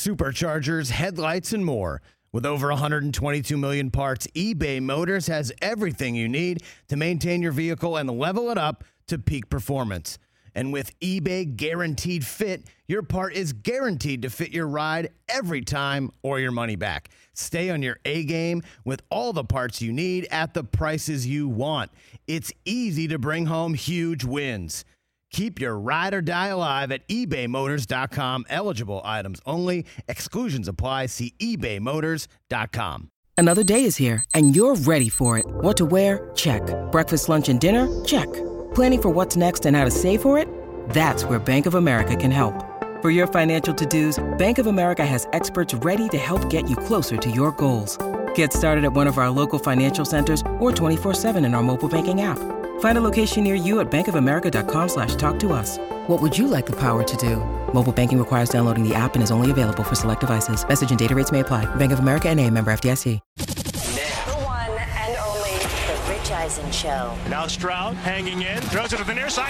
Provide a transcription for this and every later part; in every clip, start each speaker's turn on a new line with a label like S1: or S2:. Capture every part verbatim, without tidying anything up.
S1: superchargers, headlights, and more. With over one hundred twenty-two million parts, eBay Motors has everything you need to maintain your vehicle and level it up to peak performance. And with eBay Guaranteed Fit, your part is guaranteed to fit your ride every time or your money back. Stay on your A-game with all the parts you need at the prices you want. It's easy to bring home huge wins. Keep your ride or die alive at ebay motors dot com. Eligible items only. Exclusions apply. See ebay motors dot com.
S2: Another day is here, and you're ready for it. What to wear? Check. Breakfast, lunch, and dinner? Check. Planning for what's next and how to save for it? That's where Bank of America can help. For your financial to-dos, Bank of America has experts ready to help get you closer to your goals. Get started at one of our local financial centers or twenty-four seven in our mobile banking app. Find a location near you at bankofamerica.com slash talk to us. What would you like the power to do? Mobile banking requires downloading the app and is only available for select devices. Message and data rates may apply. Bank of America N A, member F D I C.
S3: The one and only The Rich Eisen Show.
S4: Now Stroud hanging in, throws it to the near side.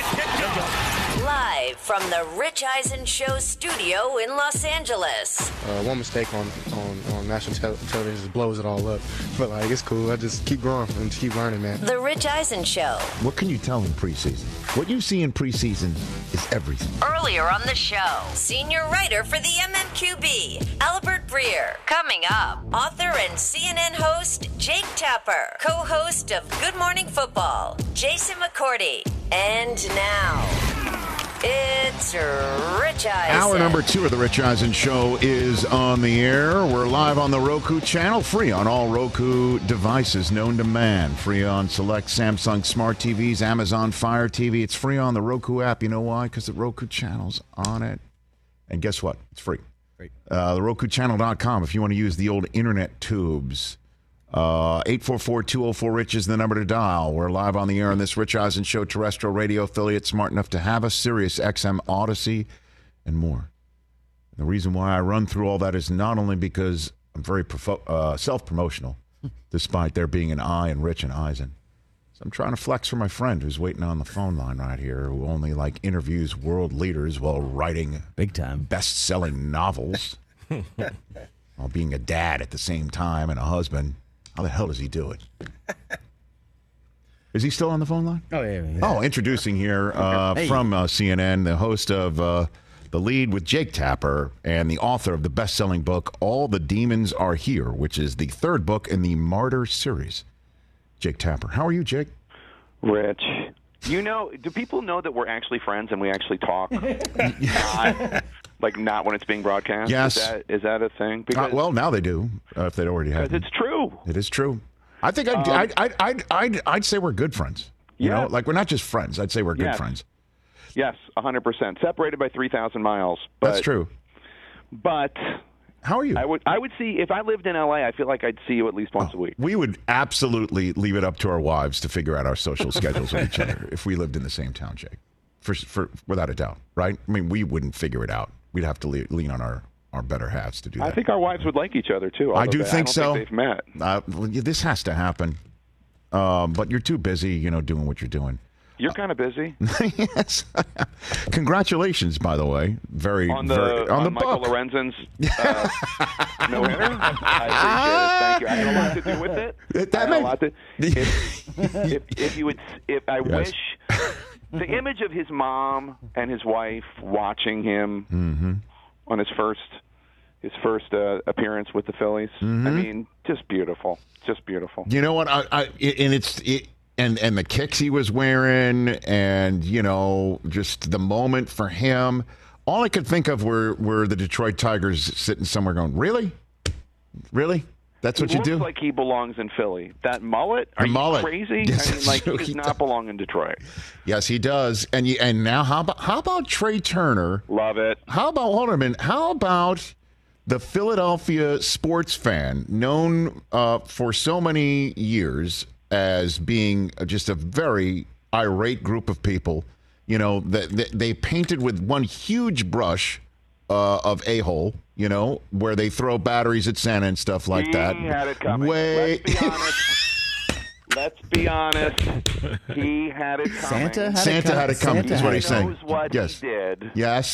S3: Live from The Rich Eisen Show studio in Los Angeles.
S5: Uh, one mistake on, on, on national te- television just blows it all up. But, like, it's cool. I just keep growing and keep learning, man.
S3: The Rich Eisen Show.
S6: What can you tell in preseason? What you see in preseason is everything.
S3: Earlier on the show, senior writer for the M M Q B, Albert Breer. Coming up, author and C N N host Jake Tapper. Co-host of Good Morning Football, Jason McCourty. And now, it's Rich Eisen.
S6: Hour number two of the Rich Eisen Show is on the air. We're live on the Roku channel, free on all Roku devices known to man. Free on select Samsung Smart T Vs, Amazon Fire T V. It's free on the Roku app. You know why? Because the Roku channel's on it. And guess what? It's free. Free. Uh, the Roku channel dot com if you want to use the old internet tubes. Uh, eight four four, two oh four, RICH is the number to dial. We're live on the air on this Rich Eisen Show terrestrial radio affiliate smart enough to have us, Sirius X M, Odyssey, and more. The reason why I run through all that is not only because I'm very profo- uh, self-promotional, despite there being an I in Rich and Eisen. So I'm trying to flex for my friend who's waiting on the phone line right here, who only like interviews world leaders while writing
S1: big time
S6: best-selling novels, while being a dad at the same time and a husband. How the hell does he do it? Is he still on the phone line?
S1: Oh, yeah. yeah.
S6: Oh, introducing here uh,
S1: hey.
S6: from uh, C N N, the host of uh, The Lead with Jake Tapper and the author of the best-selling book, All the Demons Are Here, which is the third book in the Martyr series. Jake Tapper. How are you, Jake?
S7: Rich. You know, do people know that we're actually friends and we actually talk? not, like, not when it's being broadcast?
S6: Yes.
S7: Is that, is that a thing?
S6: Because, uh, well, now they do, uh, if they already have.
S7: Because it's true.
S6: It is true. I think I'd, um, I'd, I'd, I'd, I'd, I'd say we're good friends. You
S7: yeah.
S6: know, like, we're not just friends. I'd say we're good
S7: yes.
S6: friends.
S7: Yes, one hundred percent. Separated by three thousand miles. But,
S6: That's true.
S7: But...
S6: How are you?
S7: I would I would see, if I lived in L A, I feel like I'd see you at least once
S6: oh,
S7: a week.
S6: We would absolutely leave it up to our wives to figure out our social schedules with each other if we lived in the same town, Jake. For, for, without a doubt, right? I mean, we wouldn't figure it out. We'd have to le- lean on our, our better halves to do that.
S7: I think our wives would like each other, too.
S6: I do
S7: they,
S6: think
S7: I don't
S6: so.
S7: think they've met.
S6: Uh, well, yeah, this has to happen. Um, but you're too busy, you know, doing what you're doing.
S7: You're kind of busy.
S6: Yes. Congratulations, by the way. Very
S7: on the
S6: very, on,
S7: on
S6: the
S7: Michael
S6: book.
S7: Lorenzen's uh, no hitter. I appreciate it. Thank you. I had a lot to do with it.
S6: That
S7: I had
S6: may...
S7: a lot to, if, if, if you would, if I
S6: yes.
S7: wish the image of his mom and his wife watching him
S6: mm-hmm.
S7: on his first his first uh, appearance with the Phillies.
S6: Mm-hmm.
S7: I mean, just beautiful, just beautiful.
S6: You know what? I, I and it's. It, And and the kicks he was wearing, and, you know, just the moment for him. All I could think of were, were the Detroit Tigers sitting somewhere going, really? Really? That's what
S7: he
S6: you do?
S7: Looks like he belongs in Philly. That mullet? Are
S6: the
S7: you
S6: mullet.
S7: crazy?
S6: Yes,
S7: I mean, like,
S6: true.
S7: he does
S6: he
S7: not
S6: does.
S7: belong in Detroit.
S6: Yes, he does. And you, and now, how about how about Trey Turner?
S7: Love it.
S6: How about, hold on a minute, how about the Philadelphia sports fan, known uh, for so many years as being just a very irate group of people, you know, that they, they painted with one huge brush uh, of a-hole, you know, where they throw batteries at Santa and stuff like
S7: he
S6: that.
S7: He had it coming.
S6: Way...
S7: Let's be honest. Let's be honest. He had it coming.
S1: Santa had
S6: Santa
S1: it, com-
S6: had it coming,
S1: Santa
S6: is what
S1: had
S6: he's
S1: it
S6: saying.
S7: He knows what
S6: yes.
S7: he did.
S6: Yes.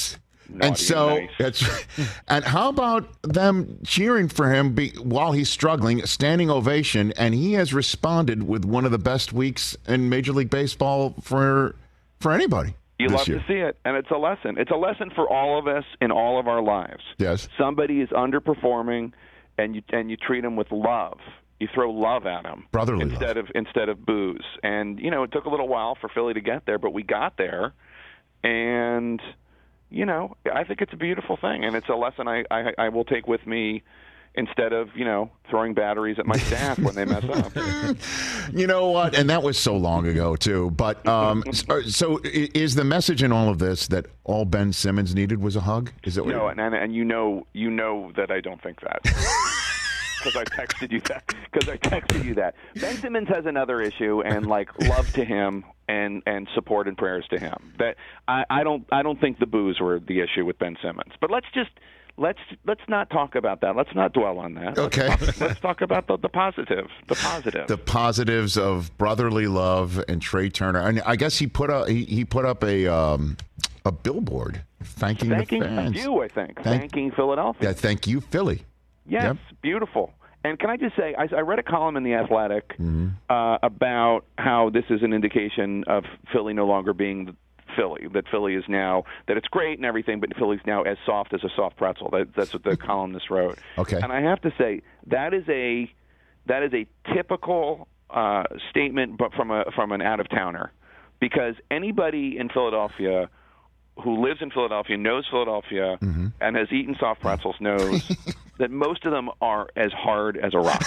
S7: Naughty
S6: and so,
S7: and nice.
S6: that's, and how about them cheering for him be, while he's struggling, standing ovation, and he has responded with one of the best weeks in Major League Baseball for for anybody.
S7: You
S6: this
S7: love
S6: year.
S7: to see it, and it's a lesson. It's a lesson for all of us in all of our lives.
S6: Yes.
S7: Somebody is underperforming, and you and you treat them with love. You throw love at them,
S6: Brotherly
S7: instead
S6: love.
S7: of instead of booze. And you know, it took a little while for Philly to get there, but we got there, and you know, I think it's a beautiful thing, and it's a lesson I I, I will take with me. Instead of, you know, throwing batteries at my staff when they mess up.
S6: You know what? And that was so long ago, too. But um, so, so is the message in all of this that all Ben Simmons needed was a hug? Is it?
S7: No, and, and and you know you know that I don't think that. Because I texted you that. Because I texted you that. Ben Simmons has another issue, and like love to him, and, and support and prayers to him. That I, I don't I don't think the boos were the issue with Ben Simmons. But let's just. Let's let's not talk about that. Let's not dwell on that.
S6: Okay.
S7: Let's talk, let's talk about the, the positive. The positive.
S6: The positives of brotherly love and Trey Turner. And I guess he put a he, he put up a um, a billboard thanking,
S7: thanking
S6: the fans.
S7: you, I think.
S6: Thank,
S7: thanking Philadelphia.
S6: Yeah, thank you, Philly.
S7: Yes,
S6: Yep.
S7: beautiful. And can I just say, I, I read a column in The Athletic
S6: Mm-hmm.
S7: uh, about how this is an indication of Philly no longer being Philly, that Philly is now, that it's great and everything, but Philly's now as soft as a soft pretzel. That, that's what the columnist wrote.
S6: Okay.
S7: And I have to say, that is a that is a typical uh, statement, but from a from an out-of-towner. Because anybody in Philadelphia who lives in Philadelphia, knows Philadelphia,
S6: Mm-hmm.
S7: and has eaten soft pretzels knows that most of them are as hard as a rock.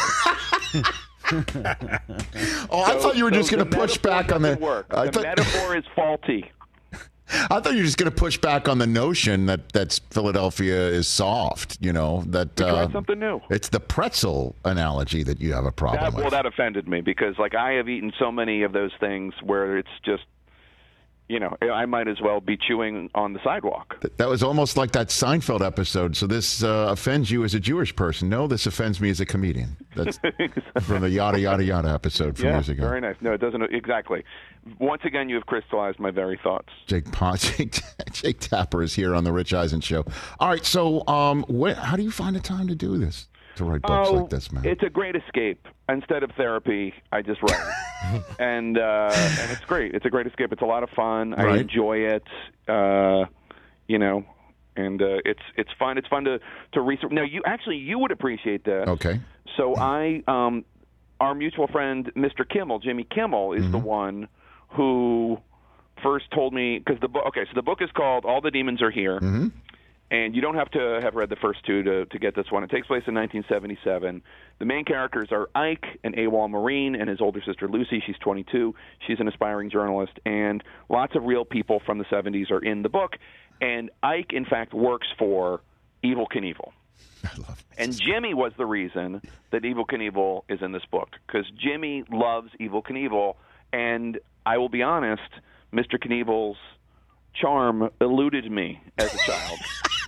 S6: Oh, I
S7: So-
S6: thought you were
S7: so
S6: just going to
S7: the
S6: push
S7: metaphor
S6: back on the.
S7: doesn't work.
S6: I
S7: The
S6: thought,
S7: metaphor is faulty.
S6: I thought you were just going to push back on the notion that that's Philadelphia is soft. You know that.
S7: We tried
S6: uh,
S7: something new.
S6: It's the pretzel analogy that you have a problem
S7: That,
S6: with.
S7: well, that offended me because, like, I have eaten so many of those things where it's just, you know, I might as well be chewing on the sidewalk.
S6: That was almost like that Seinfeld episode. So this uh, offends you as a Jewish person. No, this offends me as a comedian. That's from the yada yada yada episode from
S7: Yeah,
S6: years ago.
S7: very nice. No, it doesn't exactly. Once again, you have crystallized my very thoughts.
S6: Jake Pond, Jake, Jake Tapper is here on the Rich Eisen Show. All right, so um, wh- how do you find the time to do this? To write books
S7: oh,
S6: like this, man.
S7: It's a great escape. Instead of therapy, I just write, and uh, and it's great. It's a great escape. It's a lot of fun. I
S6: Right.
S7: enjoy it. Uh, you know, and uh, it's it's fun. It's fun to to research. Now, you actually you would appreciate this.
S6: Okay.
S7: So I, um, our mutual friend, Mister Kimmel, Jimmy Kimmel, is
S6: Mm-hmm.
S7: the one who first told me because the book. Okay, so the book is called "All the Demons Are Here."
S6: Mm-hmm.
S7: And you don't have to have read the first two to, to get this one. It takes place in nineteen seventy-seven. The main characters are Ike, an AWOL Marine, and his older sister Lucy. She's twenty-two. She's an aspiring journalist. And lots of real people from the seventies are in the book. And Ike, in fact, works for Evel Knievel.
S6: I love it.
S7: And Jimmy was the reason that Evel Knievel is in this book, because Jimmy loves Evel Knievel. And I will be honest, Mister Knievel's charm eluded me as a child.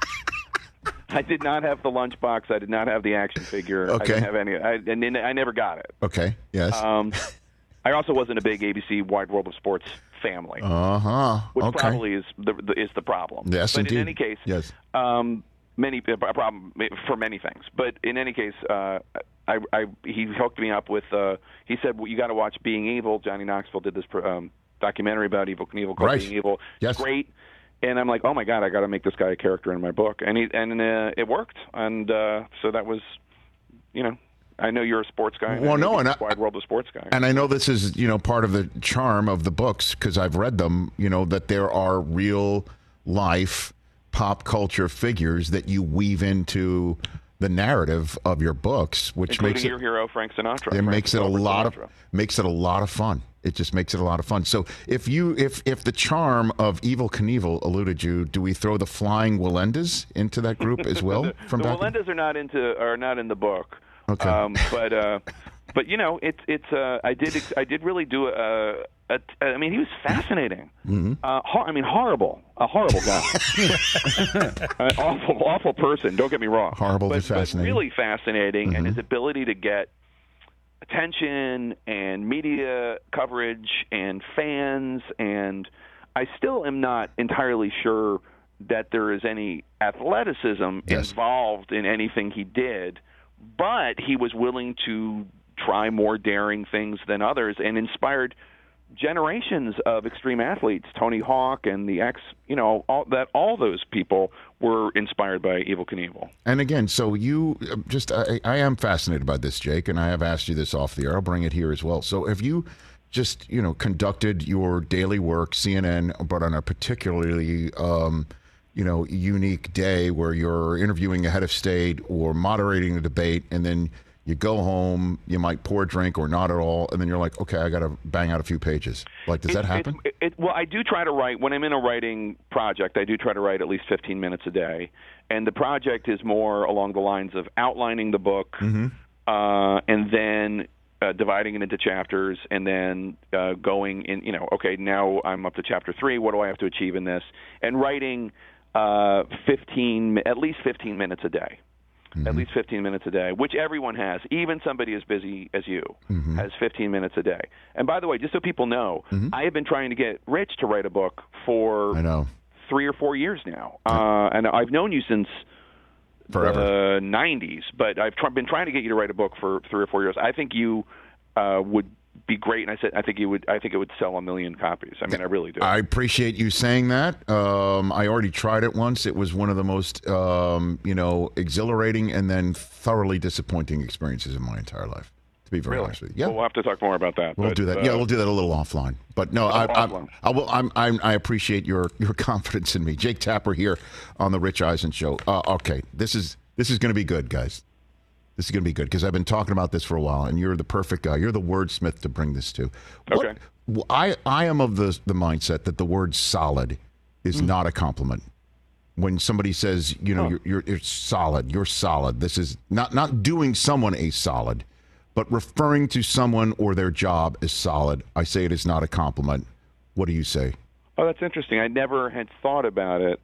S7: I did not have the lunchbox. I did not have the action figure. I
S6: Okay.
S7: didn't have any. I, and then I never got it.
S6: Okay. Yes.
S7: Um, I also wasn't a big A B C Wide World of Sports family,
S6: Uh huh.
S7: which
S6: Okay.
S7: probably is the, the is the problem.
S6: Yes,
S7: but
S6: indeed.
S7: in any case,
S6: Yes.
S7: um, many a problem for many things. But in any case, uh, I, I he hooked me up with. Uh, he said, well, "You got to watch Being Evil." Johnny Knoxville did this um, documentary about Evel Knievel called
S6: Right.
S7: Being Evil.
S6: Yes.
S7: Great. And I'm like, oh my God, I got to make this guy a character in my book, and he, and uh, it worked, and uh, so that was, you know, I know you're a sports guy.
S6: Well,
S7: I know
S6: no, and
S7: you're
S6: I-
S7: a Wide World of Sports guy.
S6: And I know this is, you know, part of the charm of the books because I've read them, you know, that there are real life pop culture figures that you weave into the narrative of your books, which
S7: Including
S6: makes it
S7: your hero Frank Sinatra.
S6: it
S7: Frank
S6: makes it a
S7: Sinatra.
S6: lot of makes it a lot of fun. It just makes it a lot of fun. So if you if if the charm of Evel Knievel eluded you, do we throw the Flying Walendas into that group as well?
S7: the
S6: from
S7: the
S6: back in-
S7: Walendas are not into are not in the book.
S6: Okay.
S7: Um, but uh, but you know, it's it's uh, I did I did really do a. a I mean, he was fascinating.
S6: Mm-hmm.
S7: Uh, hor- I mean, horrible, a horrible guy, an awful, awful person. Don't get me wrong.
S6: Horrible
S7: but,
S6: but fascinating.
S7: But really fascinating,
S6: Mm-hmm.
S7: and his ability to get attention and media coverage and fans, and I still am not entirely sure that there is any athleticism
S6: Yes.
S7: involved in anything he did, but he was willing to try more daring things than others and inspired generations of extreme athletes. Tony Hawk and the X, you know, all that all those people were inspired by Evel Knievel.
S6: And again, so you uh, just, I, I am fascinated by this, Jake, and I have asked you this off the air. I'll bring it here as well. So have you just, you know, conducted your daily work, C N N, but on a particularly, um, you know, unique day where you're interviewing a head of state or moderating a debate, and then you go home, you might pour a drink or not at all, and then you're like, okay, I got to bang out a few pages. Like, does
S7: It-
S6: that happen?
S7: It, it, well, I do try to write, when I'm in a writing project, I do try to write at least fifteen minutes a day. And the project is more along the lines of outlining the book
S6: Mm-hmm.
S7: uh, and then uh, dividing it into chapters and then uh, going in, you know, okay, now I'm up to chapter three. What do I have to achieve in this? And writing uh, fifteen, at least fifteen minutes a day. At least fifteen minutes a day, which everyone has. Even somebody as busy as you
S6: Mm-hmm.
S7: has fifteen minutes a day. And by the way, just so people know, I have been trying to get Rich to write a book for
S6: I know.
S7: three or four years now. Uh, and I've known you since
S6: Forever.
S7: the nineties, but I've tr- been trying to get you to write a book for three or four years. I think you uh, would be great, and I said I think you would. I think it would sell a million copies. I mean, I really do.
S6: I appreciate you saying that. Um, I already tried it once. It was one of the most, um, you know, exhilarating and then thoroughly disappointing experiences in my entire life, to be very
S7: Really?
S6: honest with you. Yeah.
S7: Well, we'll have to talk more about that.
S6: We'll
S7: but,
S6: do that.
S7: uh,
S6: Yeah, we'll do that a little offline. But no, I, I,
S7: offline.
S6: I will. I'm, I'm, I appreciate your your confidence in me. Jake Tapper here on the Rich Eisen Show. Uh, okay, this is this is going to be good, guys. This is going to be good because I've been talking about this for a while, and you're the perfect guy. You're the wordsmith to bring this to. What-
S7: Okay.
S6: I I am of the the mindset that the word solid is not a compliment. When somebody says, you know, you're, you're you're solid, you're solid. This is not not doing someone a solid, but referring to someone or their job as solid. I say it is not a compliment. What do you say?
S7: Oh, that's interesting. I never had thought about it.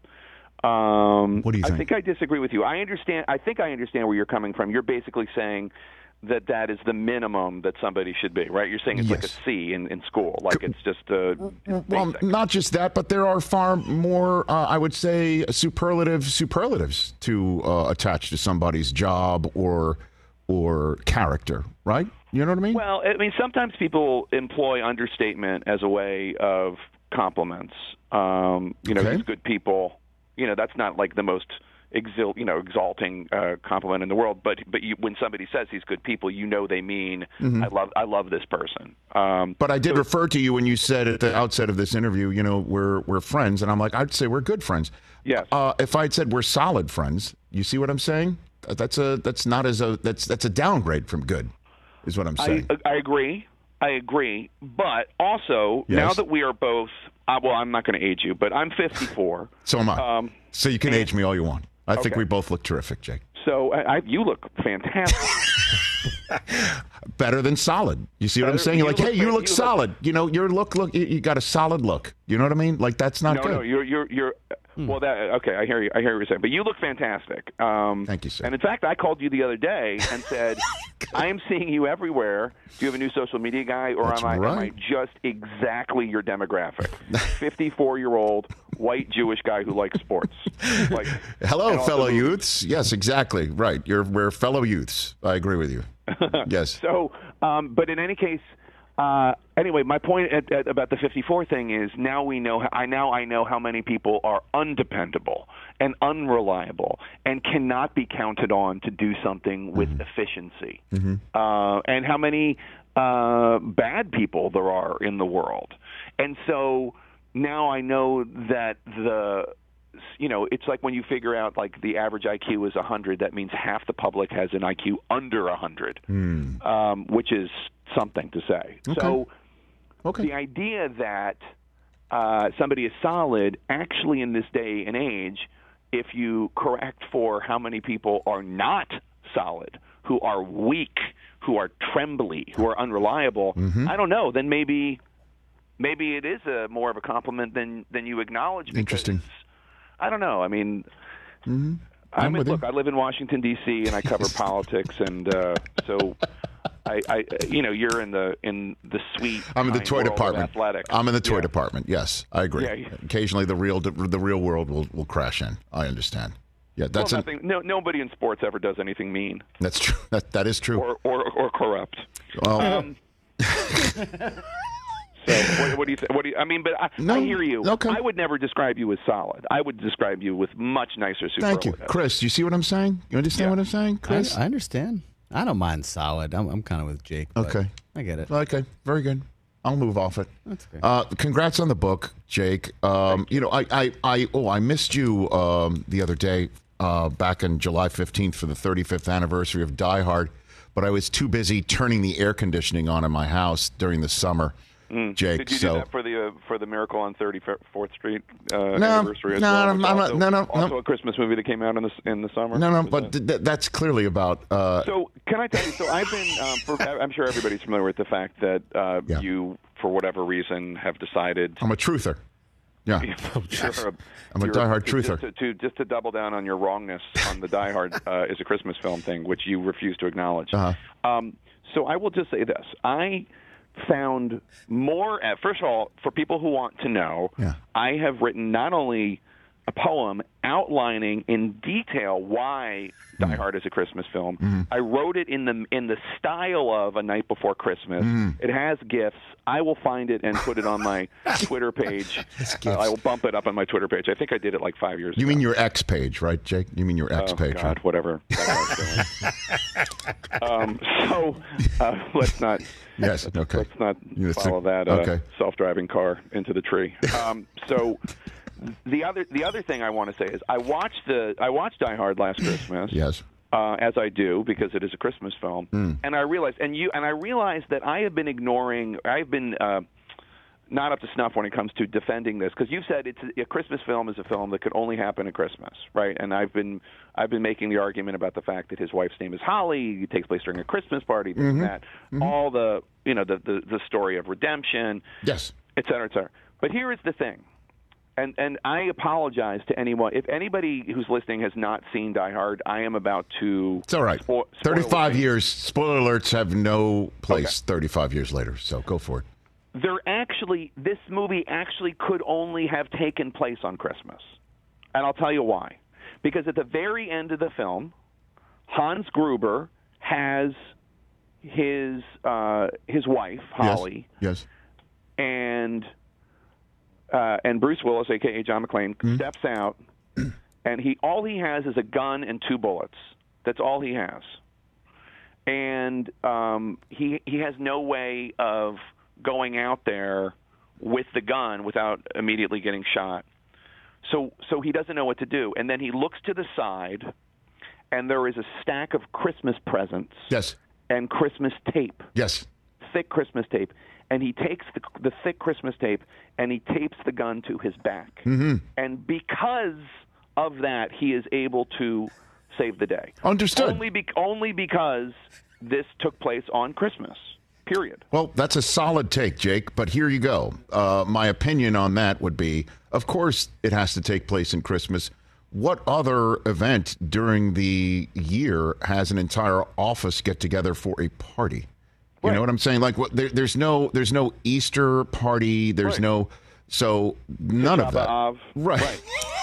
S7: Um,
S6: What do you
S7: I
S6: think?
S7: think I disagree with you. I understand. I think I understand where you're coming from. You're basically saying that that is the minimum that somebody should be, right? You're saying it's like a
S6: Yes.
S7: C in, in school, like it's just a
S6: Well,
S7: basic.
S6: not just that, but there are far more, uh, I would say, superlative superlatives to uh, attach to somebody's job or or character, right? You know what I mean?
S7: Well, I mean, sometimes people employ understatement as a way of compliments. Um, you know,
S6: Okay.
S7: he's good people. You know, that's not like the most exil, you know, exalting uh, compliment in the world. But but you, when somebody says he's good people, you know they mean I love I love this person. Um,
S6: But I did refer to you when you said at the outset of this interview, you know, we're we're friends, and I'm like, I'd say we're good friends.
S7: Yes.
S6: Uh, if I'd said we're solid friends, you see what I'm saying? That's a that's not as a that's that's a downgrade from good, is what I'm saying.
S7: I, I agree. I agree. But also,
S6: Yes.
S7: now that we are both, uh, well, I'm not going to age you, but I'm fifty-four.
S6: so am I.
S7: Um,
S6: so you can age me all you want. I think
S7: Okay.
S6: we both look terrific, Jake.
S7: so I, I, you look fantastic.
S6: Better than solid. You see what I'm
S7: Better-
S6: saying? You're
S7: you
S6: like,
S7: look
S6: hey, you
S7: fa-
S6: look
S7: you look-
S6: solid. You know, your look, look, you, you got a solid look. You know what I mean? Like that's not
S7: no,
S6: good.
S7: no, you're you're you're. Well, that okay. I hear you. I hear what you're saying. But you look fantastic. Um,
S6: Thank you, sir.
S7: And in fact, I called you the other day and said, "I am seeing you everywhere. Do you have a new social media guy, or
S6: That's
S7: am I, am I
S6: right.
S7: just exactly your demographic? fifty-four-year-old white Jewish guy who likes sports. Like,
S6: Hello,
S7: and also
S6: fellow
S7: movies.
S6: youths. Yes, exactly. Right. You're we're fellow youths. I agree with you. Yes.
S7: So, um, but in any case, uh, anyway, my point at, at, about the fifty-four thing is now we know. I now I know how many people are undependable and unreliable and cannot be counted on to do something with efficiency, uh, and how many uh, bad people there are in the world. And so now I know that the. You know, it's like when you figure out like the average I Q is one hundred, that means half the public has an I Q under one hundred, um, which is something to say.
S6: Okay.
S7: So
S6: Okay.
S7: the idea that uh, somebody is solid, actually in this day and age, if you correct for how many people are not solid, who are weak, who are trembly, who are unreliable,
S6: Mm-hmm.
S7: I don't know, then maybe maybe it is a more of a compliment than, than you acknowledge. Because
S6: Interesting.
S7: I don't know. I mean,
S6: I'm
S7: I mean,
S6: with you.
S7: look, I live in Washington, D C, and I cover politics, and uh, so I, I, you know, you're in the in the sweet.
S6: I'm in the toy department.
S7: Athletics.
S6: I'm in the toy
S7: yeah.
S6: department. Yes, I agree.
S7: Yeah, yeah.
S6: Occasionally, the real the real world will, will crash in. I understand. Yeah, that's
S7: well,
S6: an,
S7: nothing. No, nobody in sports ever does anything mean.
S6: That's true. That that is true.
S7: Or or, or corrupt.
S6: Well,
S7: um, so what, what do you think? What do you, I mean? But I,
S6: no,
S7: I hear you.
S6: Okay.
S7: I would never describe you as solid. I would describe you with much nicer superlatives.
S6: Thank you, Chris. You see what I'm saying? You understand
S7: Yeah.
S6: what I'm saying, Chris?
S1: I, I understand. I don't mind solid. I'm, I'm kind of with Jake. but
S6: Okay.
S1: I get it.
S6: Okay, very good. I'll move off it.
S1: That's fair.
S6: Uh, congrats on the book, Jake. Um, you know, I, I, I, oh, I missed you um, the other day, uh, back on July fifteenth for the thirty-fifth anniversary of Die Hard, but I was too busy turning the air conditioning on in my house during the summer.
S7: Mm.
S6: Jake,
S7: Did you
S6: so
S7: do that for the uh, for the Miracle on thirty-fourth Street uh,
S6: No,
S7: anniversary as
S6: no,
S7: well?
S6: I'm
S7: which
S6: not-
S7: also,
S6: no, no,
S7: Also
S6: no.
S7: a Christmas movie that came out in the in the summer.
S6: no, no,
S7: Was
S6: but
S7: that-
S6: th- that's clearly about. Uh,
S7: So can I tell you? So I've been. Um, for, I'm sure everybody's familiar with the fact that uh,
S6: Yeah.
S7: you, for whatever reason, have decided.
S6: I'm a truther. Yeah,
S7: You're a,
S6: I'm a
S7: you're
S6: diehard
S7: to-
S6: truther.
S7: To, to just to double down on your wrongness on the Die Hard uh, is a Christmas film thing, which you refuse to acknowledge.
S6: Uh-huh.
S7: Um, so I will just say this: I found more. Uh, first of all, for people who want to know,
S6: Yeah.
S7: I have written not only a poem outlining in detail why Die
S6: Mm.
S7: Hard is a Christmas film.
S6: Mm-hmm.
S7: I wrote it in the in the style of A Night Before Christmas.
S6: Mm.
S7: It has GIFs. I will find it and put it on my Twitter page. Uh, I will bump it up on my Twitter page. I think I did it like five years
S6: you
S7: ago.
S6: mean your X page, right, Jake? You mean your X
S7: Oh,
S6: page,
S7: God,
S6: right?
S7: whatever. that guy's doing. um, so uh, let's not.
S6: Yes. Okay.
S7: Let's not
S6: Yes,
S7: follow that uh,
S6: okay.
S7: self-driving car into the tree. Um, so the other the other thing I want to say is I watched the I watched Die Hard last Christmas.
S6: Yes.
S7: Uh, as I do because it is a Christmas film,
S6: Mm.
S7: and I realized and you and I realized that I have been ignoring. I've been. Uh, not up to snuff when it comes to defending this, because you've said it's a, a Christmas film is a film that could only happen at Christmas, right? And I've been I've been making the argument about the fact that his wife's name is Holly. It takes place during a Christmas party, this
S6: Mm-hmm.
S7: and that. Mm-hmm. All the you know the, the the story of redemption,
S6: Yes.
S7: et cetera, et cetera. But here is the thing, and and I apologize to anyone if anybody who's listening has not seen Die Hard. I am about to.
S6: It's all right.
S7: Spo-
S6: thirty-five
S7: spoil it.
S6: years. Spoiler alerts have no place
S7: Okay.
S6: thirty-five years later. So go for it.
S7: There actually, this movie actually could only have taken place on Christmas. And I'll tell you why. Because at the very end of the film, Hans Gruber has his uh, his wife, Holly,
S6: Yes.
S7: and uh, and Bruce Willis, a k a. John McClane,
S6: Mm-hmm.
S7: steps out, and he all he has is a gun and two bullets. That's all he has. And um, he he has no way of going out there with the gun without immediately getting shot. So so he doesn't know what to do. And then he looks to the side, and there is a stack of Christmas presents
S6: Yes.
S7: and Christmas tape,
S6: Yes.
S7: thick Christmas tape. And he takes the, the thick Christmas tape and he tapes the gun to his back.
S6: Mm-hmm.
S7: And because of that, he is able to save the day.
S6: Understood.
S7: Only, be, only because this took place on Christmas. Period.
S6: Well, that's a solid take, Jake, but here you go. Uh, my opinion on that would be, of course, it has to take place in Christmas. What other event during the year has an entire office get together for a party? You
S7: Right.
S6: know what I'm saying? Like, what, there, there's no, there's no Easter party. There's
S7: Right.
S6: no, so none of that.
S7: Av.
S6: Right.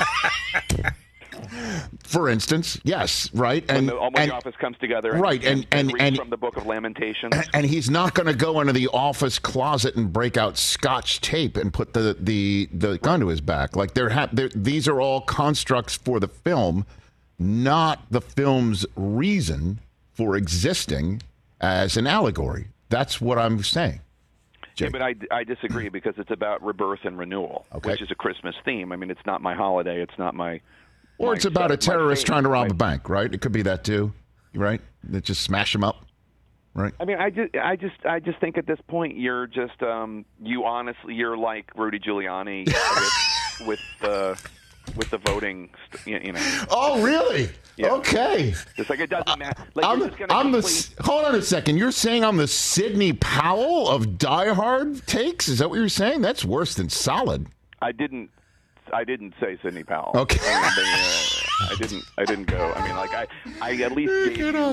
S6: For instance, yes, right,
S7: When
S6: and
S7: the, when
S6: and,
S7: the office comes together and,
S6: right, and and
S7: read
S6: and,
S7: from the Book of Lamentations.
S6: and he's not going to go into the office closet and break out Scotch tape and put the the, the gun to his back. Like they're, ha- they're these are all constructs for the film, not the film's reason for existing as an allegory. That's what I'm saying.
S7: Yeah, but I, I disagree because it's about rebirth and renewal,
S6: Okay.
S7: which is a Christmas theme. I mean, it's not my holiday. It's not my.
S6: Or
S7: my
S6: it's about
S7: my
S6: a terrorist
S7: faith,
S6: trying to rob
S7: my-
S6: a bank, right? It could be that too, right? They just smash them up, right?
S7: I mean, I just, I just, I just think at this point you're just, um, you honestly, you're like Rudy Giuliani with, with the, with the voting, st- you you know.
S6: Oh, really?
S7: Yeah.
S6: Okay.
S7: It's like it doesn't matter. Like
S6: I'm,
S7: you're just gonna
S6: I'm the.
S7: complete-
S6: Hold on a second. You're saying I'm the Sidney Powell of Die Hard takes? Is that what you're saying? That's worse than solid.
S7: I didn't. I didn't say Sidney Powell.
S6: Okay.
S7: I, mean, they, uh, I didn't. I didn't go. I mean, like I, I at least
S6: Look
S7: gave
S6: at
S7: you,
S6: us.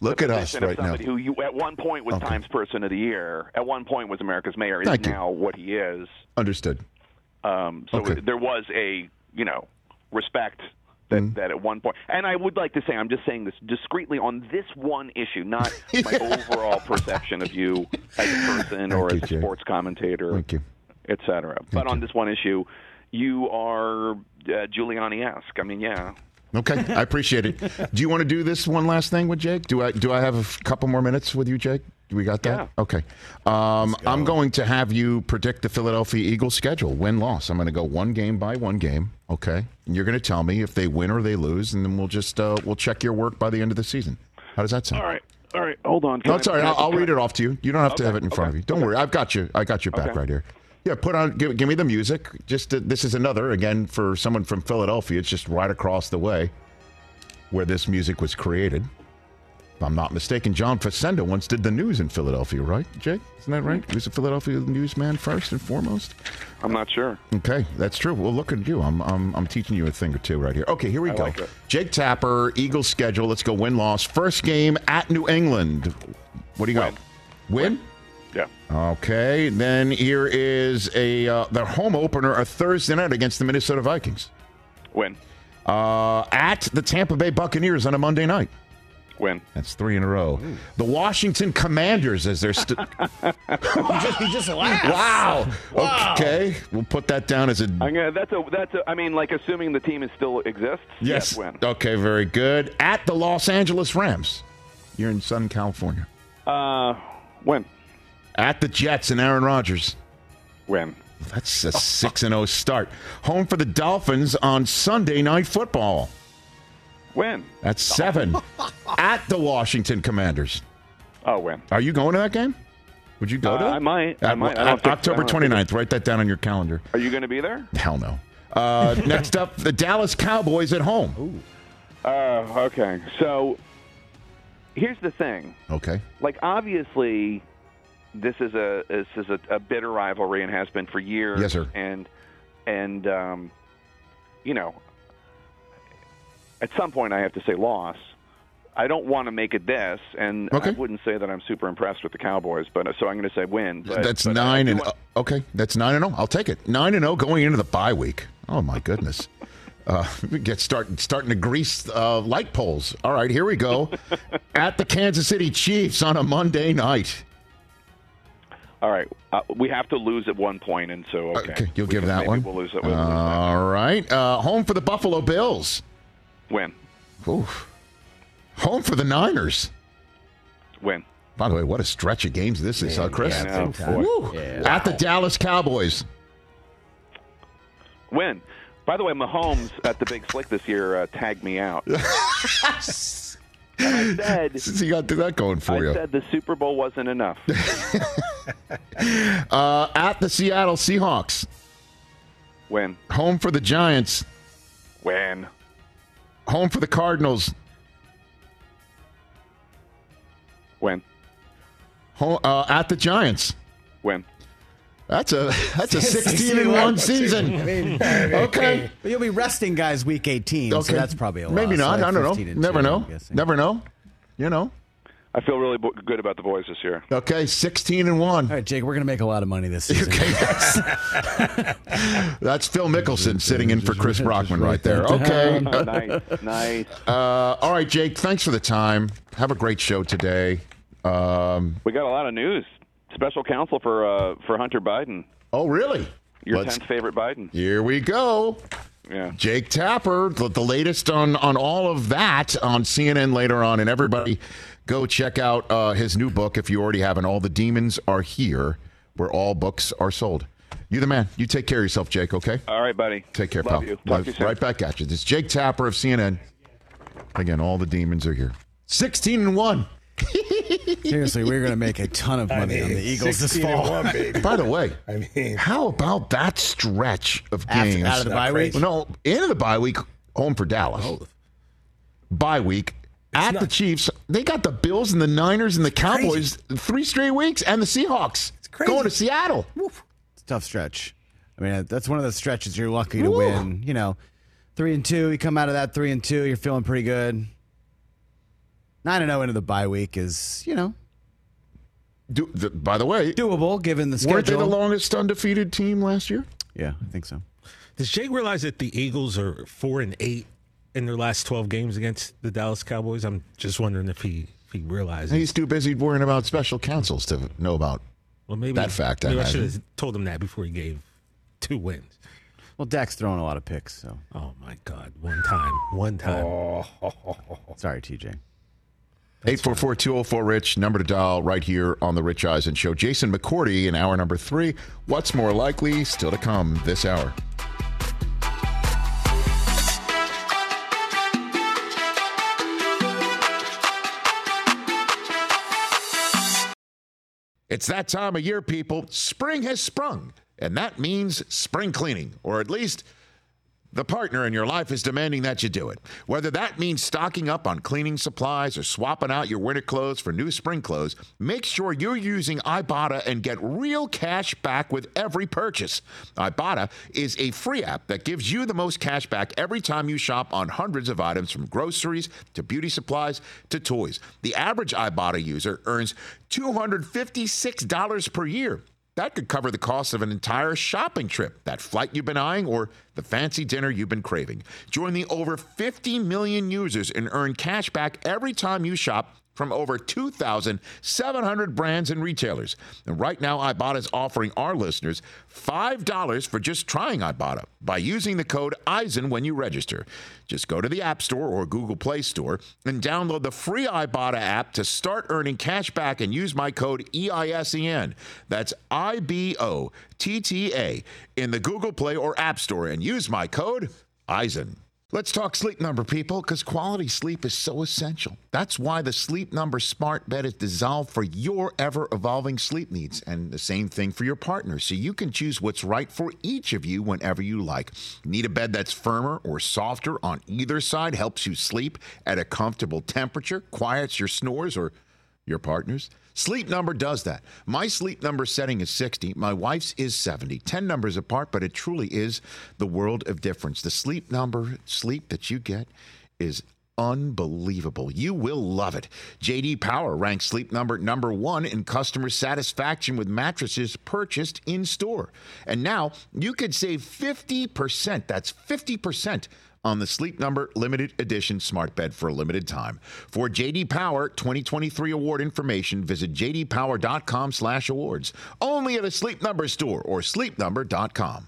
S6: Look
S7: the
S6: at us
S7: position of
S6: right now.
S7: somebody who you, at one point was
S6: Okay.
S7: Times Person of the Year, at one point was America's mayor, is
S6: Thank you.
S7: now what he is.
S6: Understood.
S7: Um, so
S6: Okay.
S7: there was a, you know, respect that,
S6: Mm-hmm.
S7: that at one point. And I would like to say, I'm just saying this discreetly on this one issue, not my overall perception of you as a person or
S6: you,
S7: as a
S6: Jay.
S7: sports commentator,
S6: Thank you.
S7: et cetera. But on this one issue, you are uh, Giuliani-esque. I mean, yeah.
S6: Okay, I appreciate it. Do you want to do this one last thing with Jake? Do I do I have a f- couple more minutes with you, Jake? Do we got that?
S7: Yeah.
S6: Okay. Um, I'm going to have you predict the Philadelphia Eagles schedule, win-loss. I'm going to go one game by one game, okay? And you're going to tell me if they win or they lose, and then we'll just uh, we'll check your work by the end of the season. How does that sound?
S7: All right. All right. Hold on.
S6: No, it's all right. I'll, I'll read it off to you. You don't have to
S7: Okay,
S6: have it in front
S7: okay,
S6: of you. Don't
S7: okay.
S6: worry. I've got you. I got your back
S7: Okay.
S6: right here. Yeah, put on. Give, give me the music. Just uh, this is another again for someone from Philadelphia. It's just right across the way where this music was created. If I'm not mistaken, John Facenda once did the news in Philadelphia, right, Jake? Isn't that right? He was a Philadelphia newsman first and foremost.
S7: I'm not sure.
S6: Okay, that's true. Well, look at you. I'm I'm, I'm teaching you a thing or two right here. Okay, here we
S7: I
S6: go.
S7: like it.
S6: Jake Tapper, Eagles schedule. Let's go win-loss. First game at New England. What do you got? Win?
S7: Yeah.
S6: Okay, then here is a uh, their home opener, a Thursday night against the Minnesota Vikings.
S7: Win.
S6: Uh, at the Tampa Bay Buccaneers on a Monday night.
S7: Win.
S6: That's three in a row. The Washington Commanders as they're st-
S1: he, just, he just laughed.
S6: wow.
S1: Wow.
S6: Okay, we'll put that down as a
S7: I'm gonna, that's a that's a. I mean, like assuming the team is still exists.
S6: yes.
S7: Win.
S6: Okay, very good. At the Los Angeles Rams. You're in Southern California.
S7: Uh, win.
S6: At the Jets and Aaron Rodgers.
S7: Win.
S6: That's a six and zero start. Home for the Dolphins on Sunday Night Football.
S7: Win.
S6: That's seven. At the Washington Commanders.
S7: Oh, win.
S6: Are you going to that game? Would you go
S7: Uh,
S6: to it?
S7: I might. I
S6: At-
S7: might. I don't
S6: at
S7: think- I
S6: October
S7: don't think-
S6: twenty-ninth. Write that down on your calendar.
S7: Are you going to be there?
S6: Hell no. Uh, next up, the Dallas Cowboys at home.
S7: Uh, okay. So here's the thing.
S6: Okay.
S7: Like, obviously, this is a this is a, a bitter rivalry and has been for years.
S6: Yes, sir.
S7: And and um, you know, at some point I have to say loss. I don't want to make it this, and
S6: Okay.
S7: I wouldn't say that I'm super impressed with the Cowboys, but so I'm going to say win. But,
S6: That's
S7: but I
S6: nine
S7: do
S6: and
S7: want-
S6: okay. That's nine and zero. I'll take it. Nine and zero going into the bye week. Oh my goodness. Uh, we get start starting to grease uh, light poles. All right, here we go. At the Kansas City Chiefs on a Monday night.
S7: All right, uh, we have to lose at one point, and so okay,
S6: Okay, you'll
S7: We
S6: give
S7: can-
S6: that
S7: maybe
S6: one.
S7: We'll lose it. We'll lose that.
S6: All right. Uh, home for the Buffalo Bills.
S7: Win,
S6: Oof. Home for the Niners.
S7: win.
S6: By the way, what a stretch of games this is, huh, Chris?
S7: I know, boy.
S6: Woo. At the Dallas Cowboys.
S7: Win. By the way, Mahomes at the Big Slick this year uh, tagged me out. And I said,
S6: Since you got that going for
S7: I
S6: you.
S7: said the Super Bowl wasn't enough.
S6: Uh, at the Seattle Seahawks.
S7: Win,
S6: Home for the Giants.
S7: win,
S6: Home for the Cardinals.
S7: win,
S6: Home, uh, at the Giants.
S7: win.
S6: That's a that's a sixteen and one season.
S1: I mean,
S6: Okay.
S1: But you'll be resting guys week eighteen,
S6: Okay.
S1: so that's probably a lot.
S6: Maybe not.
S1: So
S6: I don't
S1: fifteen
S6: know.
S1: and
S6: Never
S1: two,
S6: know.
S1: I'm guessing.
S6: Never know. You know.
S7: I feel really bo- good about the boys this year.
S6: Okay, sixteen and one.
S1: All right, Jake, we're going to make a lot of money this season.
S6: Okay, that's, that's Phil Mickelson sitting in for Chris Brockman right there. Okay.
S7: nice, nice.
S6: Uh, all right, Jake, thanks for the time. Have a great show today. Um,
S7: We got a lot of news. Special counsel for uh, for Hunter Biden,
S6: oh, really?
S7: your
S6: Let's-
S7: tenth favorite Biden.
S6: Here we go.
S7: Yeah.
S6: Jake Tapper, the, the latest on, on all of that on C N N later on. And everybody, go check out uh, his new book if you already haven't. All the Demons Are Here, where all books are sold. You the man. You take care of yourself, Jake, okay?
S7: All right, buddy.
S6: Take care,
S7: Love
S6: pal.
S7: you. Talk
S6: Love-
S7: to you soon.
S6: right back at you. This is Jake Tapper of C N N. Again, all the demons are here. sixteen and one.
S1: Seriously, we're going to make a ton of money on the Eagles this fall.
S8: One, baby.
S6: By the way,
S8: I mean,
S6: how about that stretch of
S1: After-
S6: games?
S1: out of the bye week?
S6: Well, no, into the bye week, home for Dallas.
S1: Oh.
S6: Bye week at the Chiefs. They got the Bills and the Niners and the Cowboys three straight weeks, and the Seahawks
S8: crazy.
S6: going to Seattle.
S1: It's a tough stretch. I mean, that's one of those stretches you're lucky to
S6: Woo.
S1: win. You know, three and two. You come out of that three and two. You're feeling pretty good. nine and oh into the bye week is, you know,
S6: Do, the, by the way,
S1: doable given the schedule.
S6: Weren't they the longest undefeated team last year?
S1: Yeah, I think so.
S8: Does Jake realize that the Eagles are four and eight in their last twelve games against the Dallas Cowboys? I'm just wondering if he if he realizes.
S6: He's too busy worrying about special counsels to know about
S8: well, maybe,
S6: that fact.
S8: Maybe
S6: I,
S8: I should have told him that before he gave two wins.
S1: Well, Dak's throwing a lot of picks, so.
S8: Oh, my God. One time. One time.
S1: Oh. Sorry, T J.
S6: eight four four, two oh four, RICH, number to dial right here on The Rich Eisen Show. Jason McCourty in hour number three. What's more likely still to come this hour? It's that time of year, people. Spring has sprung, and that means spring cleaning, or at least the partner in your life is demanding that you do it. Whether that means stocking up on cleaning supplies or swapping out your winter clothes for new spring clothes, make sure you're using Ibotta and get real cash back with every purchase. Ibotta is a free app that gives you the most cash back every time you shop on hundreds of items, from groceries to beauty supplies to toys. The average Ibotta user earns two hundred fifty-six dollars per year. That could cover the cost of an entire shopping trip, that flight you've been eyeing, or the fancy dinner you've been craving. Join the over fifty million users and earn cash back every time you shop from over two thousand seven hundred brands and retailers. And right now, Ibotta is offering our listeners five dollars for just trying Ibotta by using the code Eisen when you register. Just go to the App Store or Google Play Store and download the free Ibotta app to start earning cash back and use my code E I S E N. That's I B O T T A in the Google Play or App Store and use my code Eisen. Let's talk Sleep Number, people, because quality sleep is so essential. That's why the Sleep Number smart bed is designed for your ever-evolving sleep needs, and the same thing for your partner, so you can choose what's right for each of you whenever you like. Need a bed that's firmer or softer on either side, helps you sleep at a comfortable temperature, quiets your snores or your partner's? Sleep Number does that. My Sleep Number setting is sixty. My wife's is seventy. ten numbers apart, but it truly is the world of difference. The Sleep Number sleep that you get is unbelievable. You will love it. J D Power ranks Sleep Number number one in customer satisfaction with mattresses purchased in store. And now you could save fifty percent. That's fifty percent on the Sleep Number limited edition smart bed for a limited time. For J D Power twenty twenty-three award information, visit j d power dot com slash awards. Only at a Sleep Number store or sleep number dot com.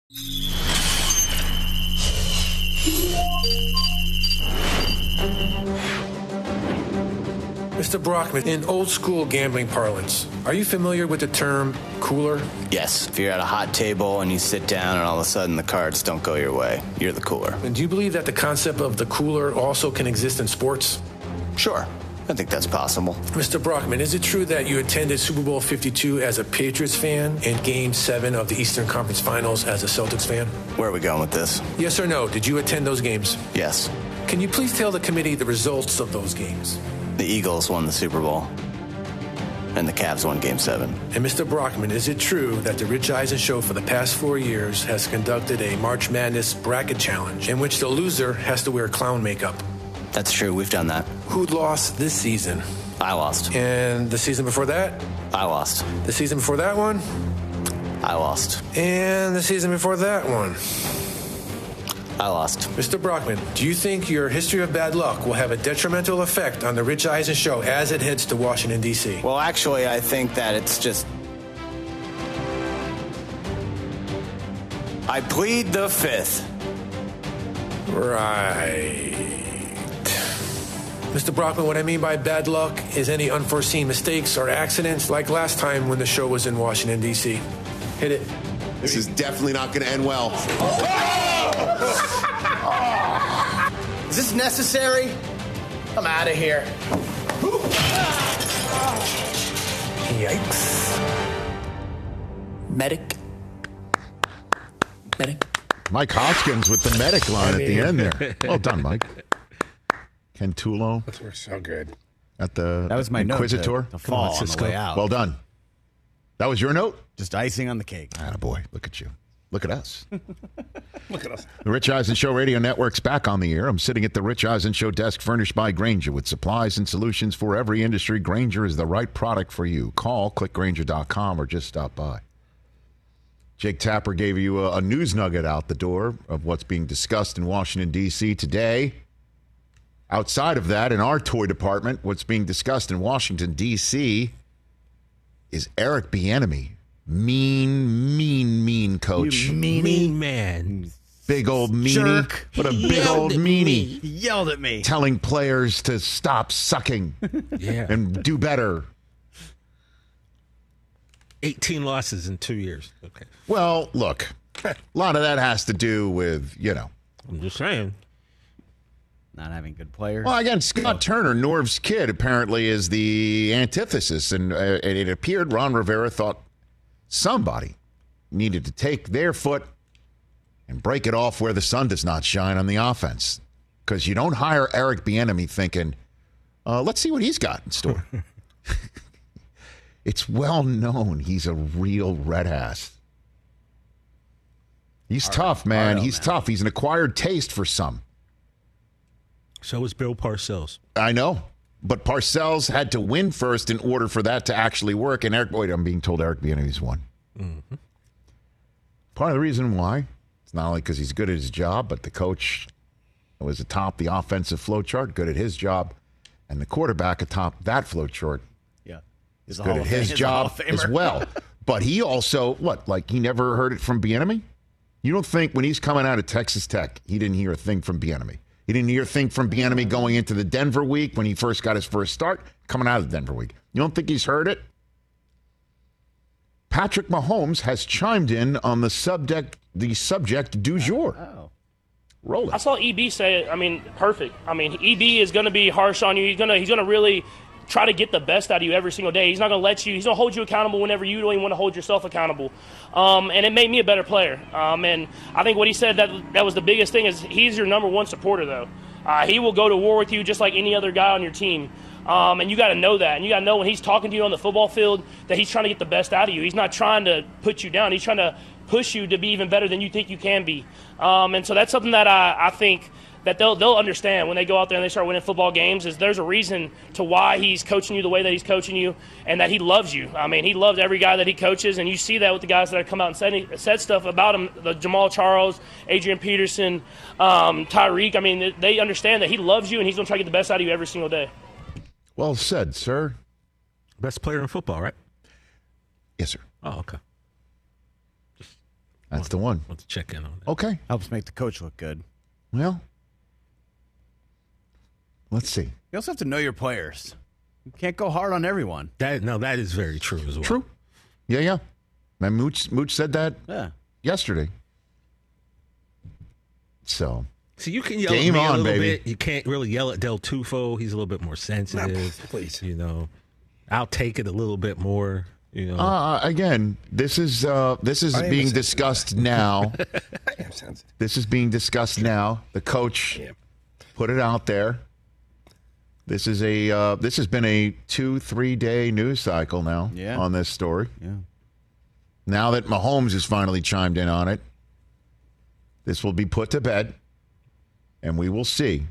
S9: Mister Brockman, in old-school gambling parlance, are you familiar with the term cooler?
S10: Yes. If you're at a hot table and you sit down and all of a sudden the cards don't go your way, you're the cooler.
S9: And do you believe that the concept of the cooler also can exist in sports?
S10: Sure. I think that's possible.
S9: Mister Brockman, is it true that you attended Super Bowl fifty-two as a Patriots fan and Game seven of the Eastern Conference Finals as a Celtics fan?
S10: Where are we going with this?
S9: Yes or no? Did you attend those games?
S10: Yes.
S9: Can you please tell the committee the results of those games?
S10: The Eagles won the Super Bowl, and the Cavs won Game seven.
S9: And Mister Brockman, is it true that the Rich Eisen Show for the past four years has conducted a March Madness bracket challenge in which the loser has to wear clown makeup?
S10: That's true. We've done that.
S9: Who lost this season?
S10: I lost.
S9: And the season before that?
S10: I lost.
S9: The season before that one?
S10: I lost.
S9: And the season before that one?
S10: I lost.
S9: Mister Brockman, do you think your history of bad luck will have a detrimental effect on the Rich Eisen Show as it heads to Washington, D C?
S10: Well, actually, I think that it's just... I plead the fifth.
S9: Right. Mister Brockman, what I mean by bad luck is any unforeseen mistakes or accidents like last time when the show was in Washington, D C. Hit it.
S11: This is definitely not going to end well.
S12: Is this necessary? I'm out of here.
S9: Yikes.
S10: Medic. Medic.
S6: Mike Hoskins with the medic line at the end there. Well done, Mike. Ken Tulo.
S13: Those were so good.
S6: At the
S1: That was my
S6: Inquisitor.
S1: note to, to fall on, on the way out.
S6: Well done. That was your note?
S1: Just icing on the cake.
S6: Attaboy. Look at you. Look at us.
S13: Look at us.
S6: The Rich Eisen Show Radio Network's back on the air. I'm sitting at the Rich Eisen Show desk furnished by Grainger with supplies and solutions for every industry. Grainger is the right product for you. Call, click Grainger dot com, or just stop by. Jake Tapper gave you a, a news nugget out the door of what's being discussed in Washington, D C today. Outside of that, in our toy department, what's being discussed in Washington, D C is Eric Bieniemy. Mean, mean, mean coach.
S1: You meanie.
S8: Mean man.
S6: Big old meanie.
S1: Jerk.
S6: What a
S8: He
S6: big
S8: yelled
S6: old
S8: at
S6: meanie.
S8: me.
S1: He yelled at me.
S6: Telling players to stop sucking
S8: Yeah.
S6: and do better.
S8: eighteen losses in two years. Okay.
S6: Well, look, a lot of that has to do with, you know.
S8: I'm just saying.
S1: Not having good players.
S6: Well, again, Scott Turner, Norv's kid, apparently is the antithesis. And uh, it appeared Ron Rivera thought somebody needed to take their foot and break it off where the sun does not shine on the offense. Because you don't hire Eric Bieniemy thinking, uh, let's see what he's got in store. It's well known he's a real red ass. He's
S1: All
S6: tough,
S1: right.
S6: man.
S1: All right,
S6: He's
S1: man.
S6: tough. He's an acquired taste for some.
S8: So is Bill Parcells.
S6: I know. But Parcells had to win first in order for that to actually work. And Eric, wait, I'm being told Eric Bieniemy's won.
S8: Mm-hmm.
S6: Part of the reason why, it's not only because he's good at his job, but the coach was atop the offensive flow chart, good at his job, and the quarterback atop that flow chart
S1: Yeah.
S6: is
S1: He's a
S6: good
S1: Hall
S6: at
S1: of Fame-
S6: his
S1: he's a Hall
S6: job
S1: of
S6: as
S1: Famer.
S6: well. But he also, what, like he never heard it from Bieniemy? You don't think when he's coming out of Texas Tech, he didn't hear a thing from Bieniemy? He didn't hear a thing from Bieniemy going into the Denver week when he first got his first start, coming out of the Denver week. You don't think he's heard it? Patrick Mahomes has chimed in on the subject, the subject du jour.
S1: Oh.
S6: Roll it.
S14: I saw E B say it. I mean, perfect. I mean, E B is going to be harsh on you. He's going to he's going to really try to get the best out of you every single day. He's not going to let you. He's going to hold you accountable whenever you don't even want to hold yourself accountable. Um, and it made me a better player. Um, and I think what he said that that was the biggest thing is he's your number one supporter though. Uh, he will go to war with you just like any other guy on your team. Um, and you got to know that. And you got to know when he's talking to you on the football field that he's trying to get the best out of you. He's not trying to put you down. He's trying to push you to be even better than you think you can be. Um, and so that's something that I, I think that they'll they'll understand when they go out there and they start winning football games is there's a reason to why he's coaching you the way that he's coaching you and that he loves you. I mean, he loves every guy that he coaches, and you see that with the guys that have come out and said, said stuff about him, the Jamal Charles, Adrian Peterson, um, Tyreek. I mean, they understand that he loves you and he's going to try to get the best out of you every single day.
S6: Well said, sir.
S8: Best player in football, right?
S6: Yes, sir.
S8: Oh, okay.
S6: That's the one.
S8: Want to check in on that.
S6: Okay.
S1: Helps make the coach look good.
S6: Well, let's see.
S1: You also have to know your players. You can't go hard on everyone.
S8: That no, that is very true as well.
S6: True. Yeah, yeah. And Mooch, Mooch said that
S1: Yeah.
S6: yesterday. So,
S8: So you can yell
S6: Game
S8: at me
S6: on,
S8: a little
S6: baby.
S8: bit. You can't really yell at Del Tufo. He's a little bit more sensitive.
S13: Please.
S8: You know, I'll take it a little bit more. You know,
S6: uh, again, this is uh, this is
S13: I am
S6: being
S13: sensitive.
S6: discussed now.
S13: I am sensitive.
S6: This is being discussed now. The coach
S13: Yeah.
S6: put it out there. This is a uh, this has been a two three day news cycle now
S1: Yeah.
S6: on this story.
S1: Yeah.
S6: Now that Mahomes has finally chimed in on it, this will be put to bed, and we will see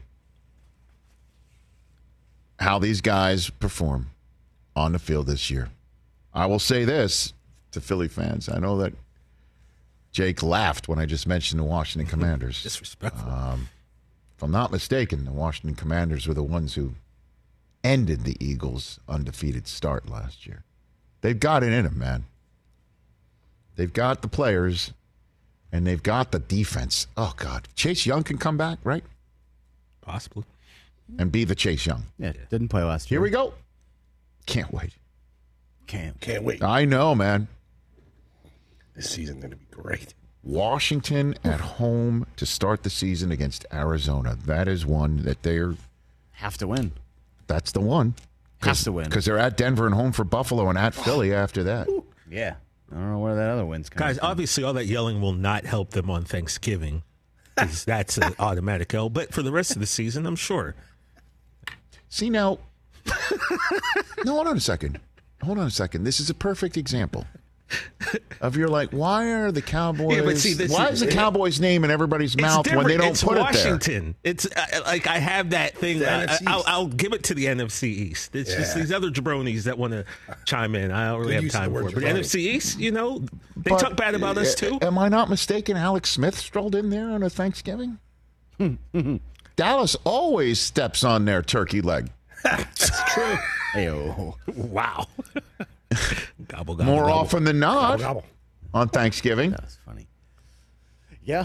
S6: how these guys perform on the field this year. I will say this to Philly fans. I know that Jake laughed when I just mentioned the Washington Commanders.
S8: disrespectful.
S6: Um, if I'm not mistaken, the Washington Commanders were the ones who ended the Eagles' undefeated start last year. They've got it in them, man. They've got the players, and they've got the defense. Oh, God. Chase Young can come back, right?
S8: Possibly.
S6: And be the Chase Young.
S1: Yeah. Didn't play last year.
S6: Here we go. Can't wait.
S1: Can't.
S13: Can't wait.
S6: I know, man.
S13: This season's going to be great.
S6: Washington at home to start the season against Arizona. That is one that they're...
S1: Have to win.
S6: That's the one.
S1: Has to win.
S6: Because they're at Denver and home for Buffalo and at Philly after that.
S1: Yeah. I don't know where that other win's coming
S8: Guys,
S1: from.
S8: obviously, all that yelling will not help them on Thanksgiving. 'Cause that's an automatic L. But for the rest of the season, I'm sure.
S6: See, now... no, hold on a second. Hold on a second. This is a perfect example. of you're like, why are the Cowboys?
S8: Yeah, but see, this
S6: why
S8: is-
S6: is the Cowboys name in everybody's
S8: It's
S6: mouth when they
S8: different.
S6: don't
S8: it's
S6: put
S8: Washington. It's uh, like I have that thing.
S13: The
S8: I,
S13: N F C
S8: I'll,
S13: East.
S8: I'll give it to the N F C East. It's just
S13: Yeah.
S8: these other jabronis that want to chime in. I don't really
S13: Good
S8: have
S13: use of
S8: time
S13: the
S8: for
S13: word
S8: it. But
S13: jabroni.
S8: N F C East, you know, they
S6: But,
S8: talk bad about us
S6: uh,
S8: too.
S6: Am I not mistaken? Alex Smith strolled in there on a Thanksgiving. Dallas always steps on their turkey leg.
S13: That's true.
S1: Ayo.
S8: Wow. gobble, gobble,
S6: More
S8: gobble.
S6: often than not
S13: Gobble, gobble.
S6: on Thanksgiving.
S1: That's funny. Yeah.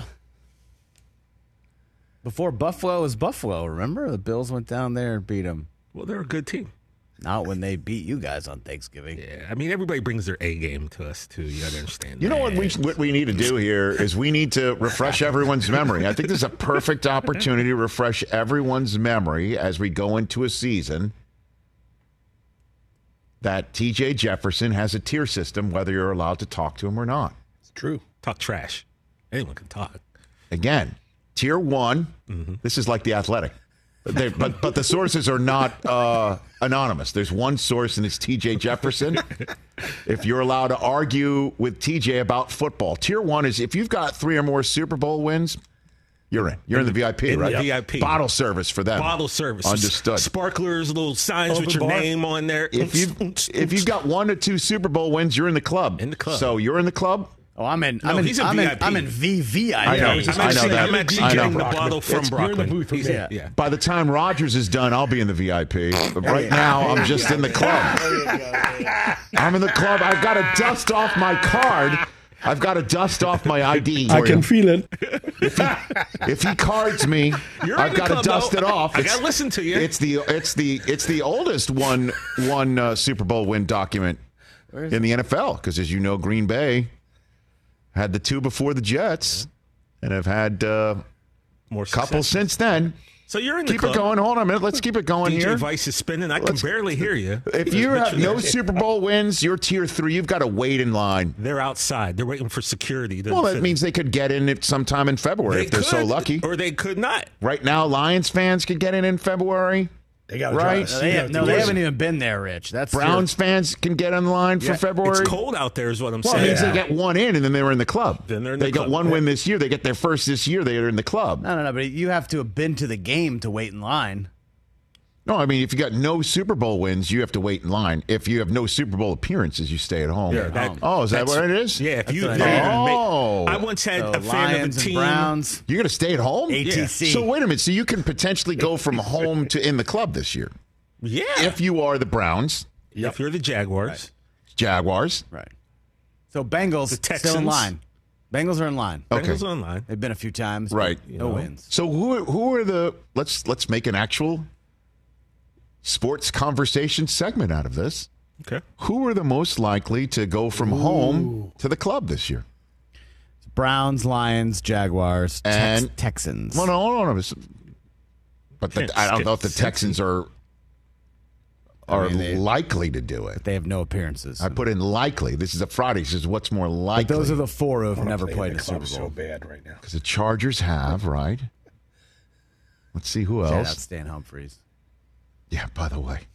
S1: Before Buffalo was Buffalo, remember? The Bills went down there and beat them.
S8: Well, they're a good team.
S1: Not when they beat you guys on Thanksgiving.
S8: Yeah, I mean, everybody brings their A game to us too. You got to understand.
S6: You know
S8: that.
S6: what we what we need to do here is we need to refresh everyone's memory. I think this is a perfect opportunity to refresh everyone's memory as we go into a season that T J Jefferson has a tier system, whether you're allowed to talk to him or not.
S13: It's true.
S8: Talk trash. Anyone can talk.
S6: Again, tier one.
S8: Mm-hmm.
S6: This is like the Athletic. They, but but the sources are not uh, anonymous. There's one source, and it's T J Jefferson. If you're allowed to argue with T J about football, tier one is if you've got three or more Super Bowl wins, you're in. You're in the V I P,
S8: in the
S6: right?
S8: V I P.
S6: Bottle service for them.
S8: Bottle service.
S6: Understood.
S8: Sparklers, little signs
S13: Open
S8: with your
S13: bar.
S8: name on there.
S6: If you if you've got one or two Super Bowl wins, you're in the club.
S8: In the club.
S6: So you're in the club.
S1: Oh, I'm in.
S8: No,
S1: I'm in.
S8: he's in
S1: I'm
S8: V I
S1: in,
S8: P.
S1: I'm in V V I P.
S6: I know.
S8: I'm
S6: I
S8: actually,
S6: know that.
S8: I'm actually
S6: I know.
S8: getting the
S6: Brockman.
S8: bottle from
S13: It's- you're in the
S8: Brockman.
S13: booth with
S8: He's
S13: me.
S8: in- yeah.
S6: By the time Rogers is done, I'll be in the V I P. But right now, I'm just in the club. I'm in the club. I've got to dust off my card. I've got to dust off my I D.
S13: I can feel it.
S6: If he cards me,
S8: You're
S6: I've
S8: in the
S6: got to
S8: club,
S6: dust
S8: though.
S6: it off.
S8: I
S6: It's-
S8: gotta listen to you.
S6: It's the it's the it's the oldest one one uh, Super Bowl win document in the N F L because, as you know, Green Bay had the two before the Jets and have had uh,
S8: More
S6: a couple
S8: success.
S6: since then.
S8: So you're in the
S6: Keep
S8: club.
S6: it going. Hold on a minute. Let's keep it going
S8: D J
S6: here.
S8: Vice is spinning. I
S6: Let's-
S8: can barely hear you.
S6: If you
S8: But
S6: have no Super Bowl wins, you're tier three. You've got to wait in line.
S8: They're outside. They're waiting for security. to
S6: Well, that
S8: fit
S6: means they could get in it sometime in February
S8: They
S6: if they're so
S8: could,
S6: lucky.
S8: or they could not.
S6: Right now, Lions fans could get in in February.
S13: They got
S6: Right.
S1: No, they, have, no, they haven't even been there, Rich. That's
S6: Browns fans can get in line for
S1: Yeah,
S6: February.
S8: It's cold out there, is what I'm
S6: Well, it
S8: saying.
S6: means they get one in, and then they were in the club.
S8: Then they're in
S6: they
S8: the
S6: got
S8: club.
S6: one win this year. They get their first this year. They are in the club.
S1: No, no, no. But you have to have been to the game to wait in line.
S6: No, I mean, if you got no Super Bowl wins, you have to wait in line. If you have no Super Bowl appearances, you stay at home.
S8: Yeah, that-
S6: oh, is that
S8: that's-
S6: what it is?
S8: Yeah, if you
S1: what I
S8: didn't
S1: mean.
S8: even make-
S6: Oh.
S8: I once had
S1: So
S8: a fan
S1: Lions
S8: of a
S1: and
S8: team.
S1: Browns,
S6: You're going to stay at home?
S1: A T C.
S6: So wait a minute. So you can potentially go from home to in the club this year
S8: Yeah.
S6: if you are the Browns,
S8: If you're the Jaguars.
S6: Jaguars.
S1: Right. So Bengals
S8: The
S1: still in
S8: Texans.
S1: line. Bengals are in line.
S6: Okay.
S8: Bengals online.
S1: They've been a few times. but
S6: Right.
S1: No wins.
S6: So who are, who are the let's let's make an actual sports conversation segment out of this.
S8: Okay.
S6: Who are the most likely to go from home to the club this year?
S1: Browns, Lions, Jaguars, Tex-
S6: And-
S1: Texans.
S6: Well, no, hold on. But the,
S8: Can't
S6: I don't
S8: skip
S6: know if the
S8: Cincy.
S6: Texans are are
S1: I mean, they-
S6: likely to do it.
S1: They have no appearances.
S6: I put in likely. This is a Friday. This is what's more
S1: But
S6: likely.
S1: those are the four who have
S13: Wanna
S1: never
S13: play
S1: played
S13: in
S1: a
S13: the club
S1: Super Bowl.
S13: so bad right now.
S6: because the Chargers have, right? Let's see who
S1: Shout out
S6: else.
S1: Stan Humphries.
S6: Yeah, by the way.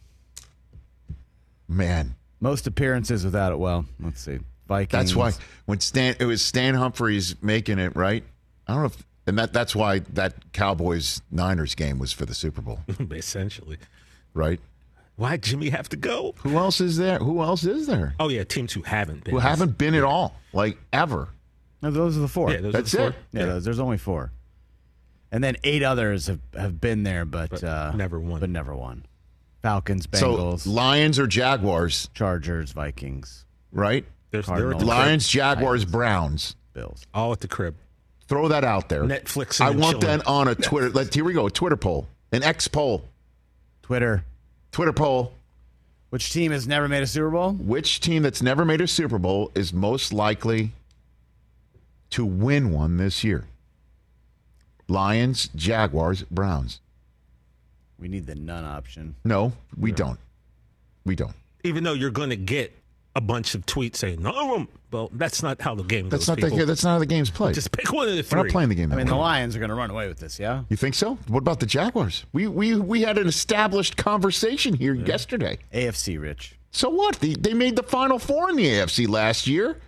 S6: Man,
S1: Most appearances without it. Well, let's see. Vikings.
S6: that's why when Stan it was Stan Humphries making it, right? I don't know if and that that's why that Cowboys Niners game was for the Super Bowl,
S8: Essentially.
S6: right?
S8: Why'd Jimmy have to go?
S6: Who else is there? Who else is there?
S8: Oh, yeah, teams who haven't been.
S6: Who haven't been at all, like ever?
S1: No, those are the four.
S8: Yeah, those
S6: That's
S8: are the
S6: it.
S8: four.
S1: Yeah, those, there's only four. And then eight others have, have been there, but,
S8: But
S1: uh,
S8: never won.
S1: But never won. Falcons,
S6: So
S1: Bengals,
S6: Lions or Jaguars,
S1: Chargers, Vikings,
S6: right?
S8: There's, they're at
S1: Cardinals.
S8: the crib.
S6: Lions, Jaguars,
S1: Titans.
S6: Browns.
S1: Bills.
S8: All at the crib.
S6: Throw that out there.
S8: Netflix.
S6: I
S8: and
S6: want
S8: chilling.
S6: that on a Twitter. Let here we go. A Twitter poll, an X poll,
S1: Twitter.
S6: Twitter poll.
S1: Which team has never made a Super Bowl?
S6: Which team that's never made a Super Bowl is most likely to win one this year? Lions, Jaguars, Browns.
S1: We need the none option.
S6: No, we don't. We don't.
S8: Even though you're going to get a bunch of tweets saying, no, well, that's not how the game
S6: That's
S8: goes.
S6: not
S8: people.
S6: the, that's not how the game's played.
S8: Just pick one of the
S6: We're
S8: three.
S6: not playing the game.
S1: I
S6: That
S1: mean,
S6: way.
S1: the Lions are going to run away with this, yeah?
S6: You think so? What about the Jaguars? We we we had an established conversation here yesterday.
S1: A F C, Rich.
S6: So what? They, they made the Final Four in the A F C last year.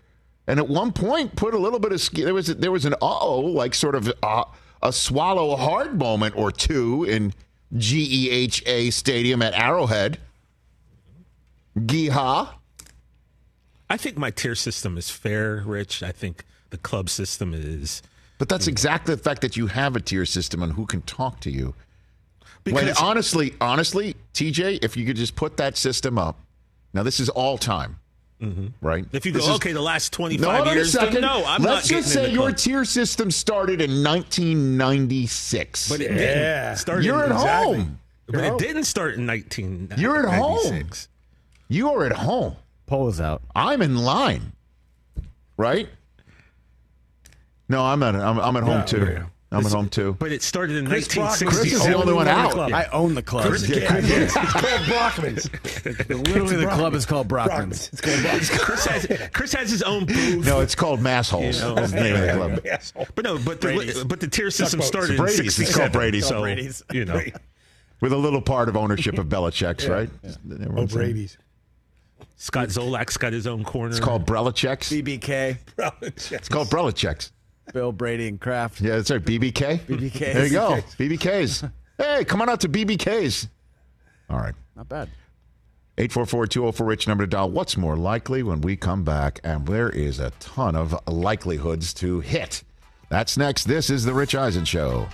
S6: And at one point, put a little bit of ski. There was there was an uh-oh, like sort of uh, a swallow hard moment or two in G E H A Stadium at Arrowhead. Geehaw.
S8: I think my tier system is fair, Rich. I think the club system is.
S6: But that's exactly the fact that you have a tier system and who can talk to you.
S8: Because
S6: when, honestly, honestly, T J, if you could just put that system up. Now, this is all time,
S8: mm-hmm.
S6: right?
S8: If you
S6: this
S8: go,
S6: is,
S8: okay, the last twenty-five
S6: no,
S8: years, then no, I'm
S6: Let's
S8: not
S6: just
S8: getting
S6: say
S8: in the
S6: your
S8: club.
S6: tier system started in nineteen ninety-six.
S8: But it
S13: Yeah.
S8: didn't. Start
S6: You're
S8: in,
S6: at
S8: exactly.
S6: home.
S8: But
S13: You're
S8: it
S13: home.
S8: didn't start in nineteen ninety-six.
S6: You're at home. You are at home.
S1: Poll is out.
S6: I'm in line, right? No, I'm at I'm, I'm at home
S13: No,
S6: too.
S13: yeah.
S6: I'm at home too.
S8: But it started in
S13: Chris
S8: nineteen sixty.
S6: Chris is the only one out.
S1: I own the club.
S13: Chris, yeah, it's called Brockman's.
S1: Literally, the club is called Brockman's.
S13: It's called Brockman's.
S8: Chris has Chris has his own booth.
S6: No, it's called Massholes.
S8: You know,
S6: That's the name of the club.
S13: Asshole.
S8: But no, but the
S1: Brady's.
S8: but the tier system
S13: Suck
S8: started
S6: Brady's.
S8: in
S6: It's
S8: sixty-seven.
S6: called Brady's.
S8: So,
S1: Brady's.
S8: you know,
S6: With a little part of ownership of Belichick's, right?
S13: Oh, Brady's.
S8: Scott Zolak's got his own corner.
S6: It's called Belichick's.
S1: B B K,
S6: It's called Belichick's.
S1: Bill Brady and Kraft.
S6: Yeah, that's right. B B K.
S1: B B Ks.
S6: There you go. B B Ks. Hey, come on out to B B Ks. All right.
S1: Not bad.
S6: eight four four, two oh four, Rich, number to dial. What's more likely when we come back? And there is a ton of likelihoods to hit. That's next. This is The Rich Eisen Show.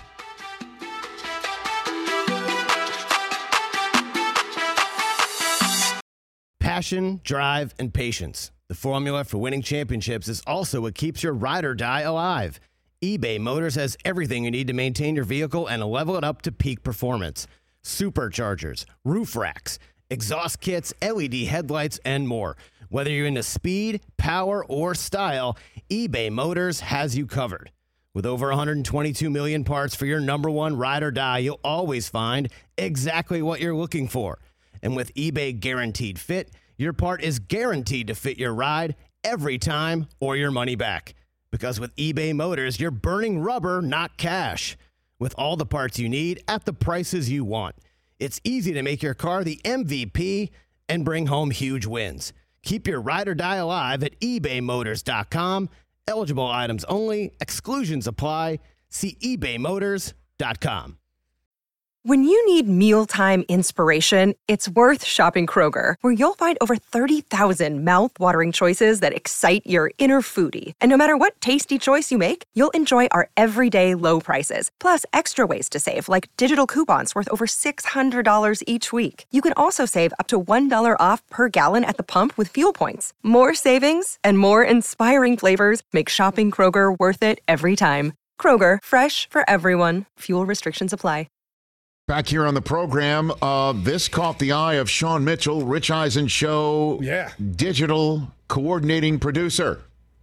S1: Passion, drive, and patience. The formula for winning championships is also what keeps your ride or die alive. eBay Motors has everything you need to maintain your vehicle and level it up to peak performance. Superchargers, roof racks, exhaust kits, L E D headlights, and more. Whether you're into speed, power, or style, eBay Motors has you covered. With over one hundred twenty-two million parts for your number one ride or die, you'll always find exactly what you're looking for. And with eBay Guaranteed Fit, your part is guaranteed to fit your ride every time or your money back. Because with eBay Motors, you're burning rubber, not cash. With all the parts you need at the prices you want. It's easy to make your car the M V P and bring home huge wins. Keep your ride or die alive at ebay motors dot com. Eligible items only. Exclusions apply. See ebay motors dot com.
S15: When you need mealtime inspiration, it's worth shopping Kroger, where you'll find over thirty thousand mouthwatering choices that excite your inner foodie. And no matter what tasty choice you make, you'll enjoy our everyday low prices, plus extra ways to save, like digital coupons worth over six hundred dollars each week. You can also save up to one dollar off per gallon at the pump with fuel points. More savings and more inspiring flavors make shopping Kroger worth it every time. Kroger, fresh for everyone. Fuel restrictions apply.
S6: Back here on the program, uh, this caught the eye of Sean Mitchell, Rich Eisen Show
S13: Yeah.
S6: digital coordinating producer.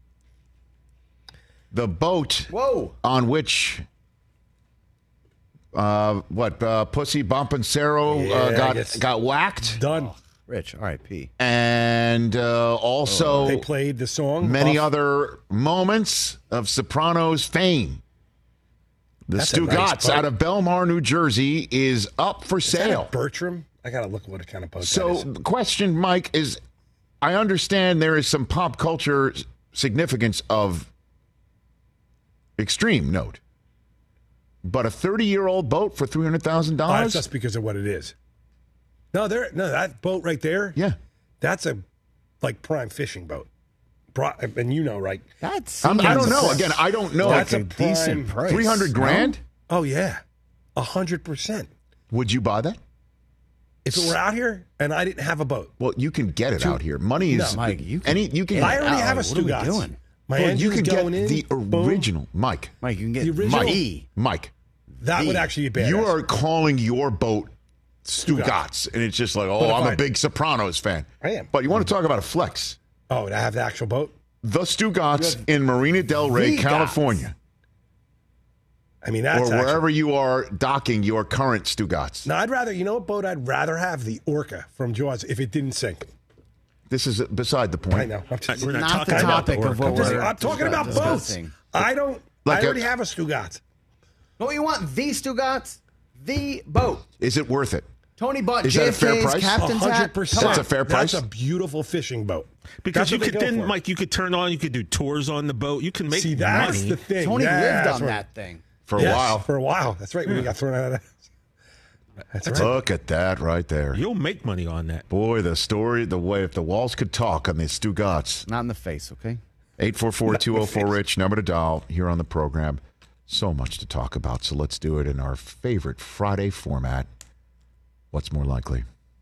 S6: The boat
S1: Whoa.
S6: on which, uh, what, uh, Pussy Bompensero uh,
S13: Yeah,
S6: got
S13: it's
S6: got whacked.
S13: Done.
S1: Rich, R I P.
S6: And uh, also
S13: They played the song.
S6: many
S13: off-
S6: other moments of Sopranos fame. The
S13: That's a nice
S6: Stugotz
S13: boat.
S6: out of Belmar, New Jersey, is up for
S13: Is that a
S6: sale.
S13: Bertram? I gotta look what kind of boat
S6: So,
S13: that is.
S6: the question, Mike, is I understand there is some pop culture significance of extreme note, but a thirty-year-old boat for three hundred thousand
S13: Oh, that's
S6: dollars?
S13: just because of what it is. No, there. No, that boat right there.
S6: Yeah,
S13: that's a like prime fishing boat. Bro- and you know, right?
S1: That's
S6: I'm, I don't know. Again, I don't know.
S13: That's
S1: like
S13: a,
S1: a decent
S13: prime-
S1: price.
S6: three hundred grand?
S13: Oh yeah, a hundred percent.
S6: Would you buy that?
S13: If it were out here and I didn't have a boat,
S6: Well, you can get it out here. Money is
S13: No,
S1: Mike, you can
S6: any. You can.
S1: get
S13: I
S1: it
S13: already
S1: out.
S13: have a
S1: What are we
S13: Stugotz.
S1: doing?
S13: My
S6: Well, you
S13: engine's
S6: can get
S13: going in.
S6: the
S13: boom.
S6: original, Mike.
S1: Mike, you can get
S13: The original-
S6: Mike.
S1: E.
S6: Mike.
S13: That
S1: the-
S13: would actually be badass.
S6: You are calling your boat Stugotz, and it's just like,
S13: But
S6: oh,
S13: if
S6: I'm a
S13: I-
S6: big Sopranos fan.
S13: I am.
S6: But you want to talk about a flex?
S13: Oh, to have the actual boat?
S6: The Stugotz in Marina Del Rey,
S1: The
S6: California,
S13: I mean, that's
S6: or wherever
S13: actually,
S6: you are docking your current Stugotz.
S13: No, I'd rather. You know what boat I'd rather have? The Orca from Jaws if it didn't sink.
S6: This is beside the point.
S13: I know. I'm just,
S8: We're not,
S1: Not
S8: talking
S1: the
S8: about the
S1: topic of
S8: Orca.
S1: what
S13: just-
S1: we're
S13: I'm talking about boats.
S1: discussing.
S13: I don't.
S6: Like
S13: I
S6: a-
S13: already have a Stugotz.
S1: No, you want the Stugotz? The boat.
S6: Is it worth it?
S1: Tony bought
S6: Is
S1: J
S6: that a
S1: F
S6: fair
S1: K's
S6: price?
S1: captain's
S13: one hundred
S1: hat.
S13: percent.
S6: That's a fair price?
S13: That's a beautiful fishing boat.
S8: Because
S13: That's
S8: you
S13: what they
S8: could
S13: go
S8: then,
S13: for.
S8: Mike, you could turn on, you could do tours on the boat. You can make
S13: See, that's
S8: money.
S13: the thing.
S1: Tony
S13: Yeah,
S1: lived
S13: that's
S1: on
S13: right.
S1: that thing.
S6: For a
S13: Yes,
S6: while.
S13: For a while. That's right. When we got thrown out of that. That's right.
S6: Look at that right there.
S8: You'll make money on that.
S6: Boy, the story, the way, if the walls could talk on the Stugotz.
S1: Not in the face, okay?
S6: eight four four, two oh four, RICH, number to dial here on the program. So much to talk about, so let's do it in our favorite Friday format. What's more likely?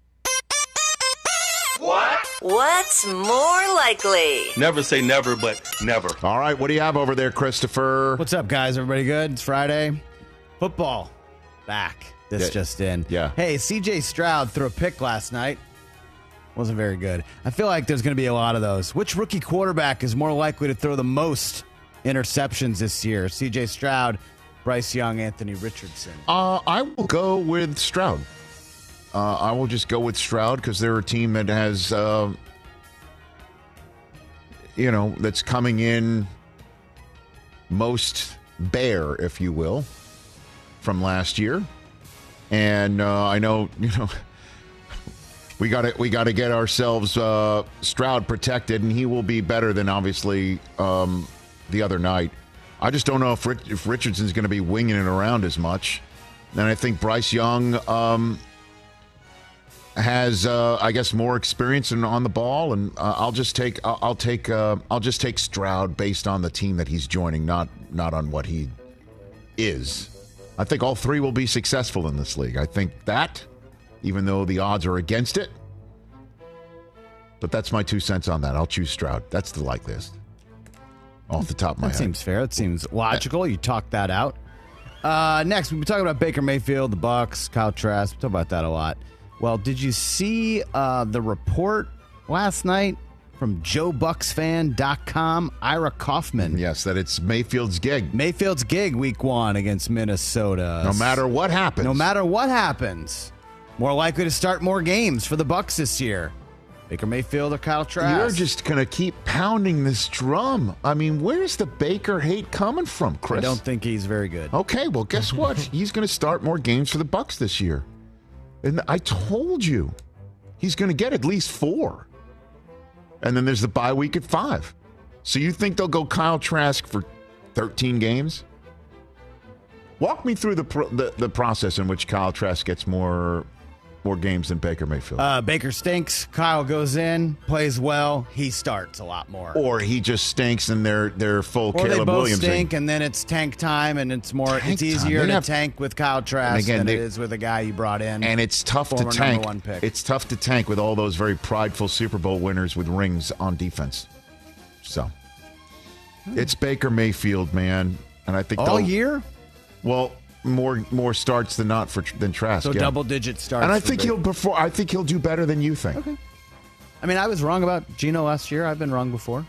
S3: What? What's more likely?
S6: Never say never, but never. All right, what do you have over there, Christopher?
S1: What's up, guys? Everybody good? It's Friday. Football. Back. This
S6: Yeah.
S1: just in.
S6: Yeah.
S1: Hey, C J Stroud threw a pick last night. Wasn't very good. I feel like there's going to be a lot of those. Which rookie quarterback is more likely to throw the most interceptions this year? C J Stroud, Bryce Young, Anthony Richardson.
S6: Uh, I will go with Stroud. Uh, I will just go with Stroud because they're a team that has, uh, you know, that's coming in most bare, if you will, from last year. And uh, I know, you know, we got to we got to get ourselves uh, Stroud protected, and he will be better than obviously um, the other night. I just don't know if Rich, if Richardson's going to be winging it around as much. And I think Bryce Young um, has, uh, I guess, more experience in, on the ball, and uh, I'll just take I'll, I'll take uh, I'll just take Stroud based on the team that he's joining, not not on what he is. I think all three will be successful in this league. I think that, even though the odds are against it. But that's my two cents on that. I'll choose Stroud. That's the likeliest. Off the top of my
S1: That
S6: head.
S1: seems fair. That seems logical. You talked that out. Uh, next, we've been talking about Baker Mayfield, the Bucks, Kyle Trask. We talk about that a lot. Well, did you see uh, the report last night from Joe Bucks Fan dot com, Ira Kaufman?
S6: Yes, that it's Mayfield's gig.
S1: Mayfield's gig week one against Minnesota.
S6: No matter what happens.
S1: No matter what happens. More likely to start more games for the Bucks this year. Baker Mayfield or Kyle Trask?
S6: You're just going to keep pounding this drum. I mean, where's the Baker hate coming from, Chris?
S1: I don't think he's very good.
S6: Okay, well, guess what? He's going to start more games for the Bucks this year. And I told you, he's going to get at least four. And then there's the bye week at five. So you think they'll go Kyle Trask for thirteen games? Walk me through the pro- the, the process in which Kyle Trask gets more more games than Baker Mayfield.
S1: Uh, Baker stinks. Kyle goes in, plays well. He starts a lot more.
S6: Or he just stinks and they're they're full
S1: Or
S6: Caleb
S1: they both
S6: Williams.
S1: stink, and then it's tank time, and it's more.
S6: Tank
S1: it's easier
S6: time. They
S1: to
S6: have-
S1: tank with Kyle Trask
S6: And again,
S1: than
S6: they-
S1: it is with a guy you brought in.
S6: And it's tough to
S1: former
S6: tank.
S1: Number one pick.
S6: It's tough to tank with all those very prideful Super Bowl winners with rings on defense. So it's Baker Mayfield, man, and I think
S1: all
S6: they'll-
S1: year.
S6: Well, more more starts than not for than Trask.
S1: So
S6: yeah.
S1: double digit starts.
S6: And I
S1: for
S6: think
S1: Baker.
S6: he'll before. I think he'll do better than you think.
S1: Okay. I mean, I was wrong about Geno last year. I've been wrong before.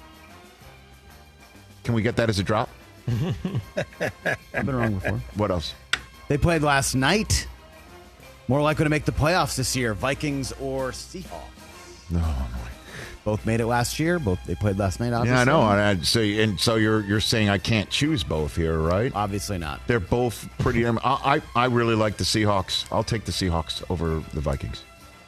S6: Can we get that as a drop?
S1: I've been wrong before.
S6: What else?
S1: They played last night. More likely to make the playoffs this year, Vikings or Seahawks.
S6: No,
S1: both made it last year. Both they played last night. Obviously.
S6: Yeah, I know. And I'd say, and so you're you're saying I can't choose both here, right?
S1: Obviously not.
S6: They're both pretty. I, I I really like the Seahawks. I'll take the Seahawks over the Vikings,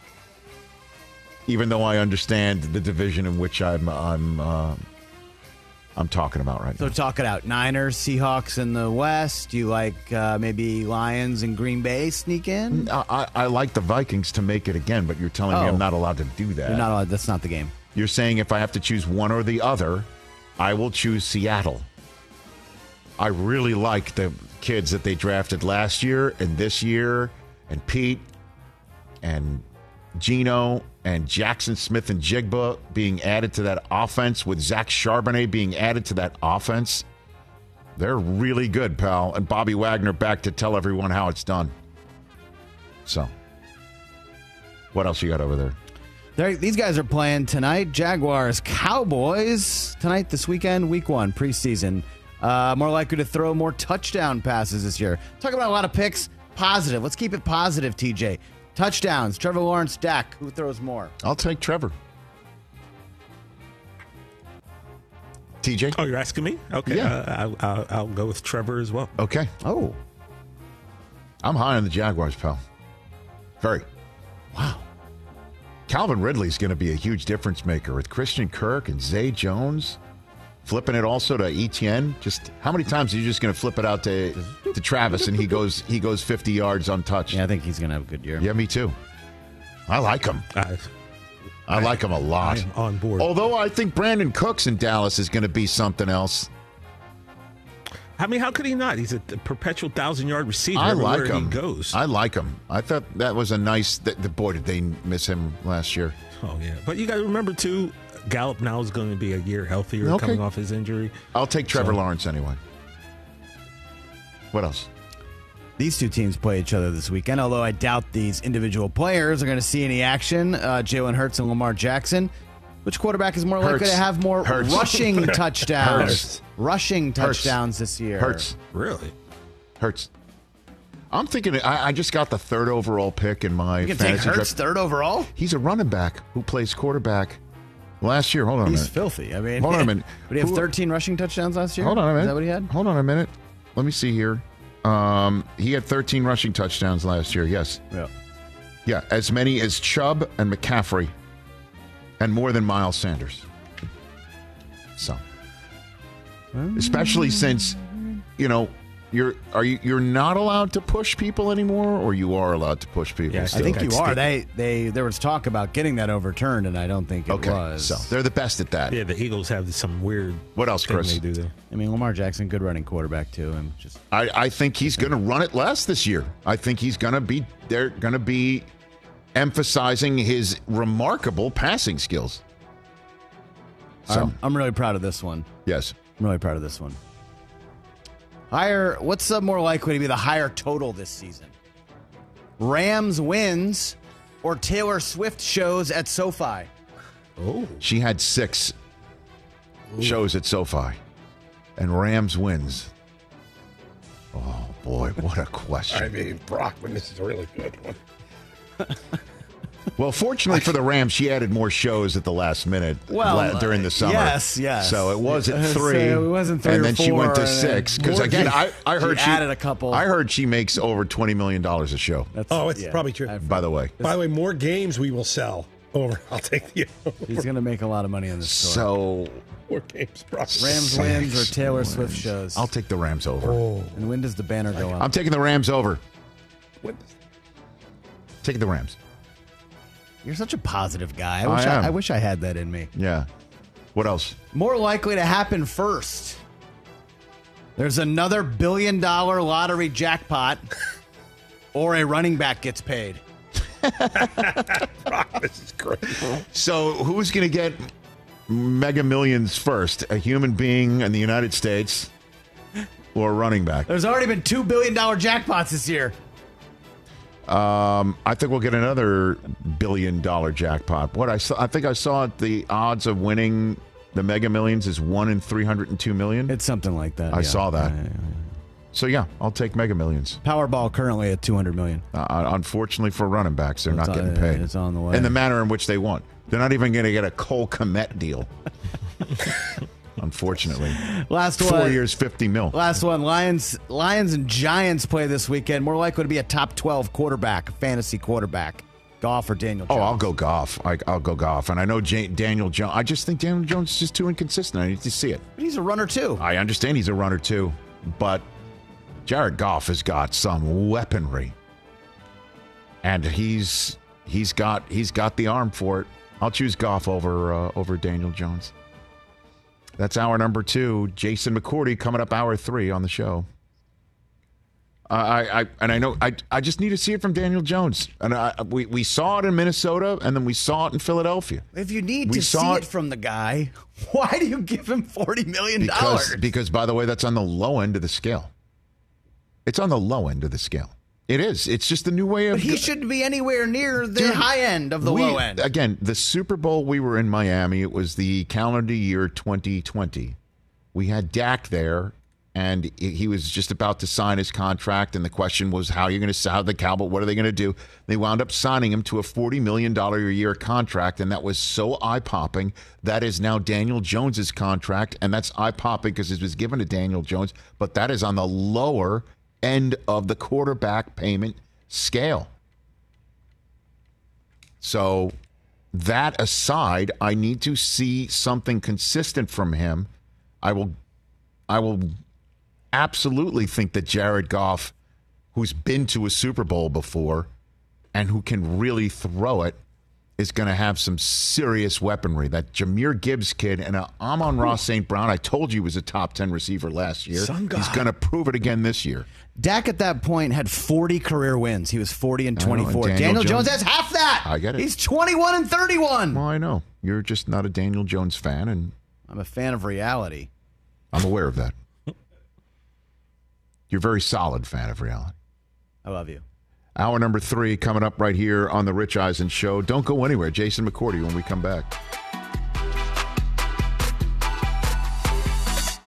S6: even though I understand the division in which I'm I'm uh, I'm talking about right
S1: So
S6: now.
S1: talk it out. Niners, Seahawks in the West. Do you like uh, maybe Lions and Green Bay sneak in?
S6: I, I, I like the Vikings to make it again, but you're telling me
S1: Oh.
S6: I'm not allowed to do that.
S1: You're not allowed. That's not the game.
S6: You're saying if I have to choose one or the other, I will choose Seattle. I really like the kids that they drafted last year and this year, and Pete and Geno and Jackson Smith and Jigba being added to that offense, with Zach Charbonnet being added to that offense. They're really good, pal. And Bobby Wagner back to tell everyone how it's done. So, what else you got over there?
S1: They're, these guys are playing tonight. Jaguars, Cowboys tonight, this weekend, week one, preseason. Uh, more likely to throw more touchdown passes this year. Talking about a lot of picks. Positive. Let's keep it positive, T J. Touchdowns. Trevor Lawrence, Dak. Who throws more?
S6: I'll take Trevor. T J?
S8: Oh, you're asking me? Okay.
S6: Yeah.
S8: Uh, I'll, I'll, I'll go with Trevor as well.
S6: Okay.
S1: Oh.
S6: I'm high on the Jaguars, pal. Very. Wow. Calvin Ridley's going to be a huge difference maker with Christian Kirk and Zay Jones. Flipping it also to Etienne. Just how many times are you just going to flip it out to to Travis and he goes he goes fifty yards untouched?
S1: Yeah, I think he's going to have a good year.
S6: Yeah, me too. I like him.
S8: I,
S6: I like him a lot.
S8: I'm on board.
S6: Although I think Brandon Cooks in Dallas is going to be something else.
S8: I mean, how could he not? He's a perpetual thousand-yard receiver
S6: I
S8: everywhere
S6: like him.
S8: he goes.
S6: I like him. I thought that was a nice. The, the boy, did they miss him last year?
S8: Oh yeah, but you got to remember too. Gallup now is going to be a year healthier
S6: Okay.
S8: coming off his injury.
S6: I'll take Trevor
S8: So-
S6: Lawrence anyway. What else?
S1: These two teams play each other this weekend, although I doubt these individual players are going to see any action. Uh, Jalen Hurts and Lamar Jackson. Which quarterback is more likely
S6: Hurts.
S1: to have more
S6: Hurts.
S1: rushing touchdowns?
S6: Hurts.
S1: Rushing
S6: Hurts.
S1: touchdowns this year.
S6: Hurts.
S8: Really?
S6: Hurts. I'm thinking. I, I just got the third overall pick in my
S1: You can take
S6: fantasy
S1: Hurts
S6: draft.
S1: third overall?
S6: He's a running back who plays quarterback. Last year, hold on a
S1: He's
S6: minute.
S1: filthy. I mean,
S6: Hold on a minute.
S1: Would he have
S6: Who-
S1: thirteen rushing touchdowns last year?
S6: Hold on a minute.
S1: Is that what he had?
S6: Hold on a minute. Let me see here. Um, he had thirteen rushing touchdowns last year. Yes.
S1: Yeah.
S6: Yeah, as many as Chubb and McCaffrey, and more than Miles Sanders. So, especially since, you know, you're are you you're not allowed to push people anymore, or you are allowed to push people?
S1: I
S6: still?
S1: think you are. They they there was talk about getting that overturned, and I don't think it
S6: Okay,
S1: was.
S6: so they're the best at that.
S8: Yeah, the Eagles have some weird.
S6: What else,
S8: thing
S6: Chris?
S8: They do there.
S1: I mean, Lamar Jackson, good running quarterback too, and just
S6: I, I think he's going to run it less this year. I think he's going to be they're going to be emphasizing his remarkable passing skills. So,
S1: I'm, I'm really proud of this one.
S6: yes.
S1: I'm really proud of this one. Higher. What's uh, more likely to be the higher total this season? Rams wins or Taylor Swift shows at SoFi?
S8: Oh,
S6: She had six shows at SoFi, and Rams wins. Oh, boy, what a question.
S13: I mean, Brockman, this is a really good one.
S6: Well, fortunately for the Rams, she added more shows at the last minute
S1: Well,
S6: la- during the summer.
S1: yes, yes.
S6: So it was at
S1: So
S6: three.
S1: it wasn't three
S6: and
S1: or
S6: then she went
S1: four,
S6: to
S1: and
S6: six. Because
S1: more-
S6: again, I, I heard
S1: she
S6: she,
S1: added a couple.
S6: I heard she makes over twenty million dollars a show.
S1: That's,
S13: Oh, it's
S1: yeah.
S13: probably true.
S1: I've-
S6: By the way,
S13: By the way, more games we will sell. Over. I'll take the
S1: He's going to make a lot of money on this story.
S6: so
S13: more games. Brockman.
S1: Rams
S6: Six
S1: wins or Taylor
S6: wins.
S1: Swift shows.
S6: I'll take the Rams over.
S13: Oh,
S1: And when does the banner go up?
S6: I'm taking the Rams over.
S13: what?
S6: Taking the Rams.
S1: You're such a positive guy. I
S6: I
S1: wish I,
S6: am.
S1: I wish I had that in me.
S6: Yeah. What else?
S1: More likely to happen first. There's another billion dollar lottery jackpot, or a running back gets paid.
S13: Brock, this is great.
S6: So who's going to get mega millions first? A human being in the United States or a running back?
S1: There's already been two billion dollar jackpots this year.
S6: Um, I think we'll get another billion dollar jackpot. What I saw, I think I saw it, the odds of winning the Mega Millions is one in three hundred and two million.
S1: It's something like that.
S6: I
S1: yeah.
S6: saw that.
S1: Yeah, yeah, yeah.
S6: So yeah, I'll take Mega Millions.
S1: Powerball currently at two hundred million.
S6: Uh, unfortunately for running backs, they're
S1: It's
S6: not
S1: on-
S6: getting paid.
S1: it's on the way.
S6: In the manner in which they want. They're not even going to get a Cole Kmet deal. Unfortunately.
S1: Last
S6: Four
S1: one.
S6: years, fifty mil.
S1: Last one. Lions Lions and Giants play this weekend. More likely to be a top twelve quarterback, fantasy quarterback. Goff or Daniel Jones?
S6: Oh, I'll go Goff. I, I'll go Goff. And I know J- Daniel Jones. I just think Daniel Jones is just too inconsistent. I need to see it.
S1: But he's a runner too.
S6: I understand he's a runner too, but Jared Goff has got some weaponry, and he's he's got he's got the arm for it. I'll choose Goff over uh, over Daniel Jones. That's hour number two. Jason McCourty coming up hour three on the show. Uh, I, I and I know I I just need to see it from Daniel Jones, and I, we we saw it in Minnesota, and then we saw it in Philadelphia.
S1: If you need
S6: We
S1: to see
S6: saw
S1: it
S6: it-
S1: from the guy, why do you give him forty million
S6: Because,
S1: dollars?
S6: because, by the way, that's on the low end of the scale. It's on the low end of the scale. It is. It's just the new way of.
S1: But he shouldn't be anywhere near the
S6: Dude,
S1: high end of the
S6: we-
S1: low end.
S6: Again, the Super Bowl, we were in Miami. It was the calendar year twenty twenty. We had Dak there, and he he was just about to sign his contract, and the question was, how are you going to how the Cowboys, what are they going to do? They wound up signing him to a forty million dollars a year contract, and that was so eye-popping. That is now Daniel Jones's contract, and that's eye-popping because it was given to Daniel Jones, but that is on the lower end of the quarterback payment scale. So that aside, I need to see something consistent from him. I will, I will absolutely think that Jared Goff, who's been to a Super Bowl before and who can really throw it, is going to have some serious weaponry. That Jahmyr Gibbs kid and uh, Amon-Ra Saint Brown, I told you he was a top ten receiver last year. He's going to prove it again this year.
S1: Dak at that point had forty career wins. He was forty and twenty-four.
S6: Know, and
S1: Daniel,
S6: Daniel
S1: Jones,
S6: Jones
S1: has half that.
S6: I get it.
S1: He's twenty-one and thirty-one.
S6: Well, I know. You're just not a Daniel Jones fan, and
S1: I'm a fan of reality.
S6: I'm aware of that. You're a very solid fan of reality.
S1: I love you.
S6: Hour number three coming up right here on The Rich Eisen Show. Don't go anywhere. Jason McCourty when we come back.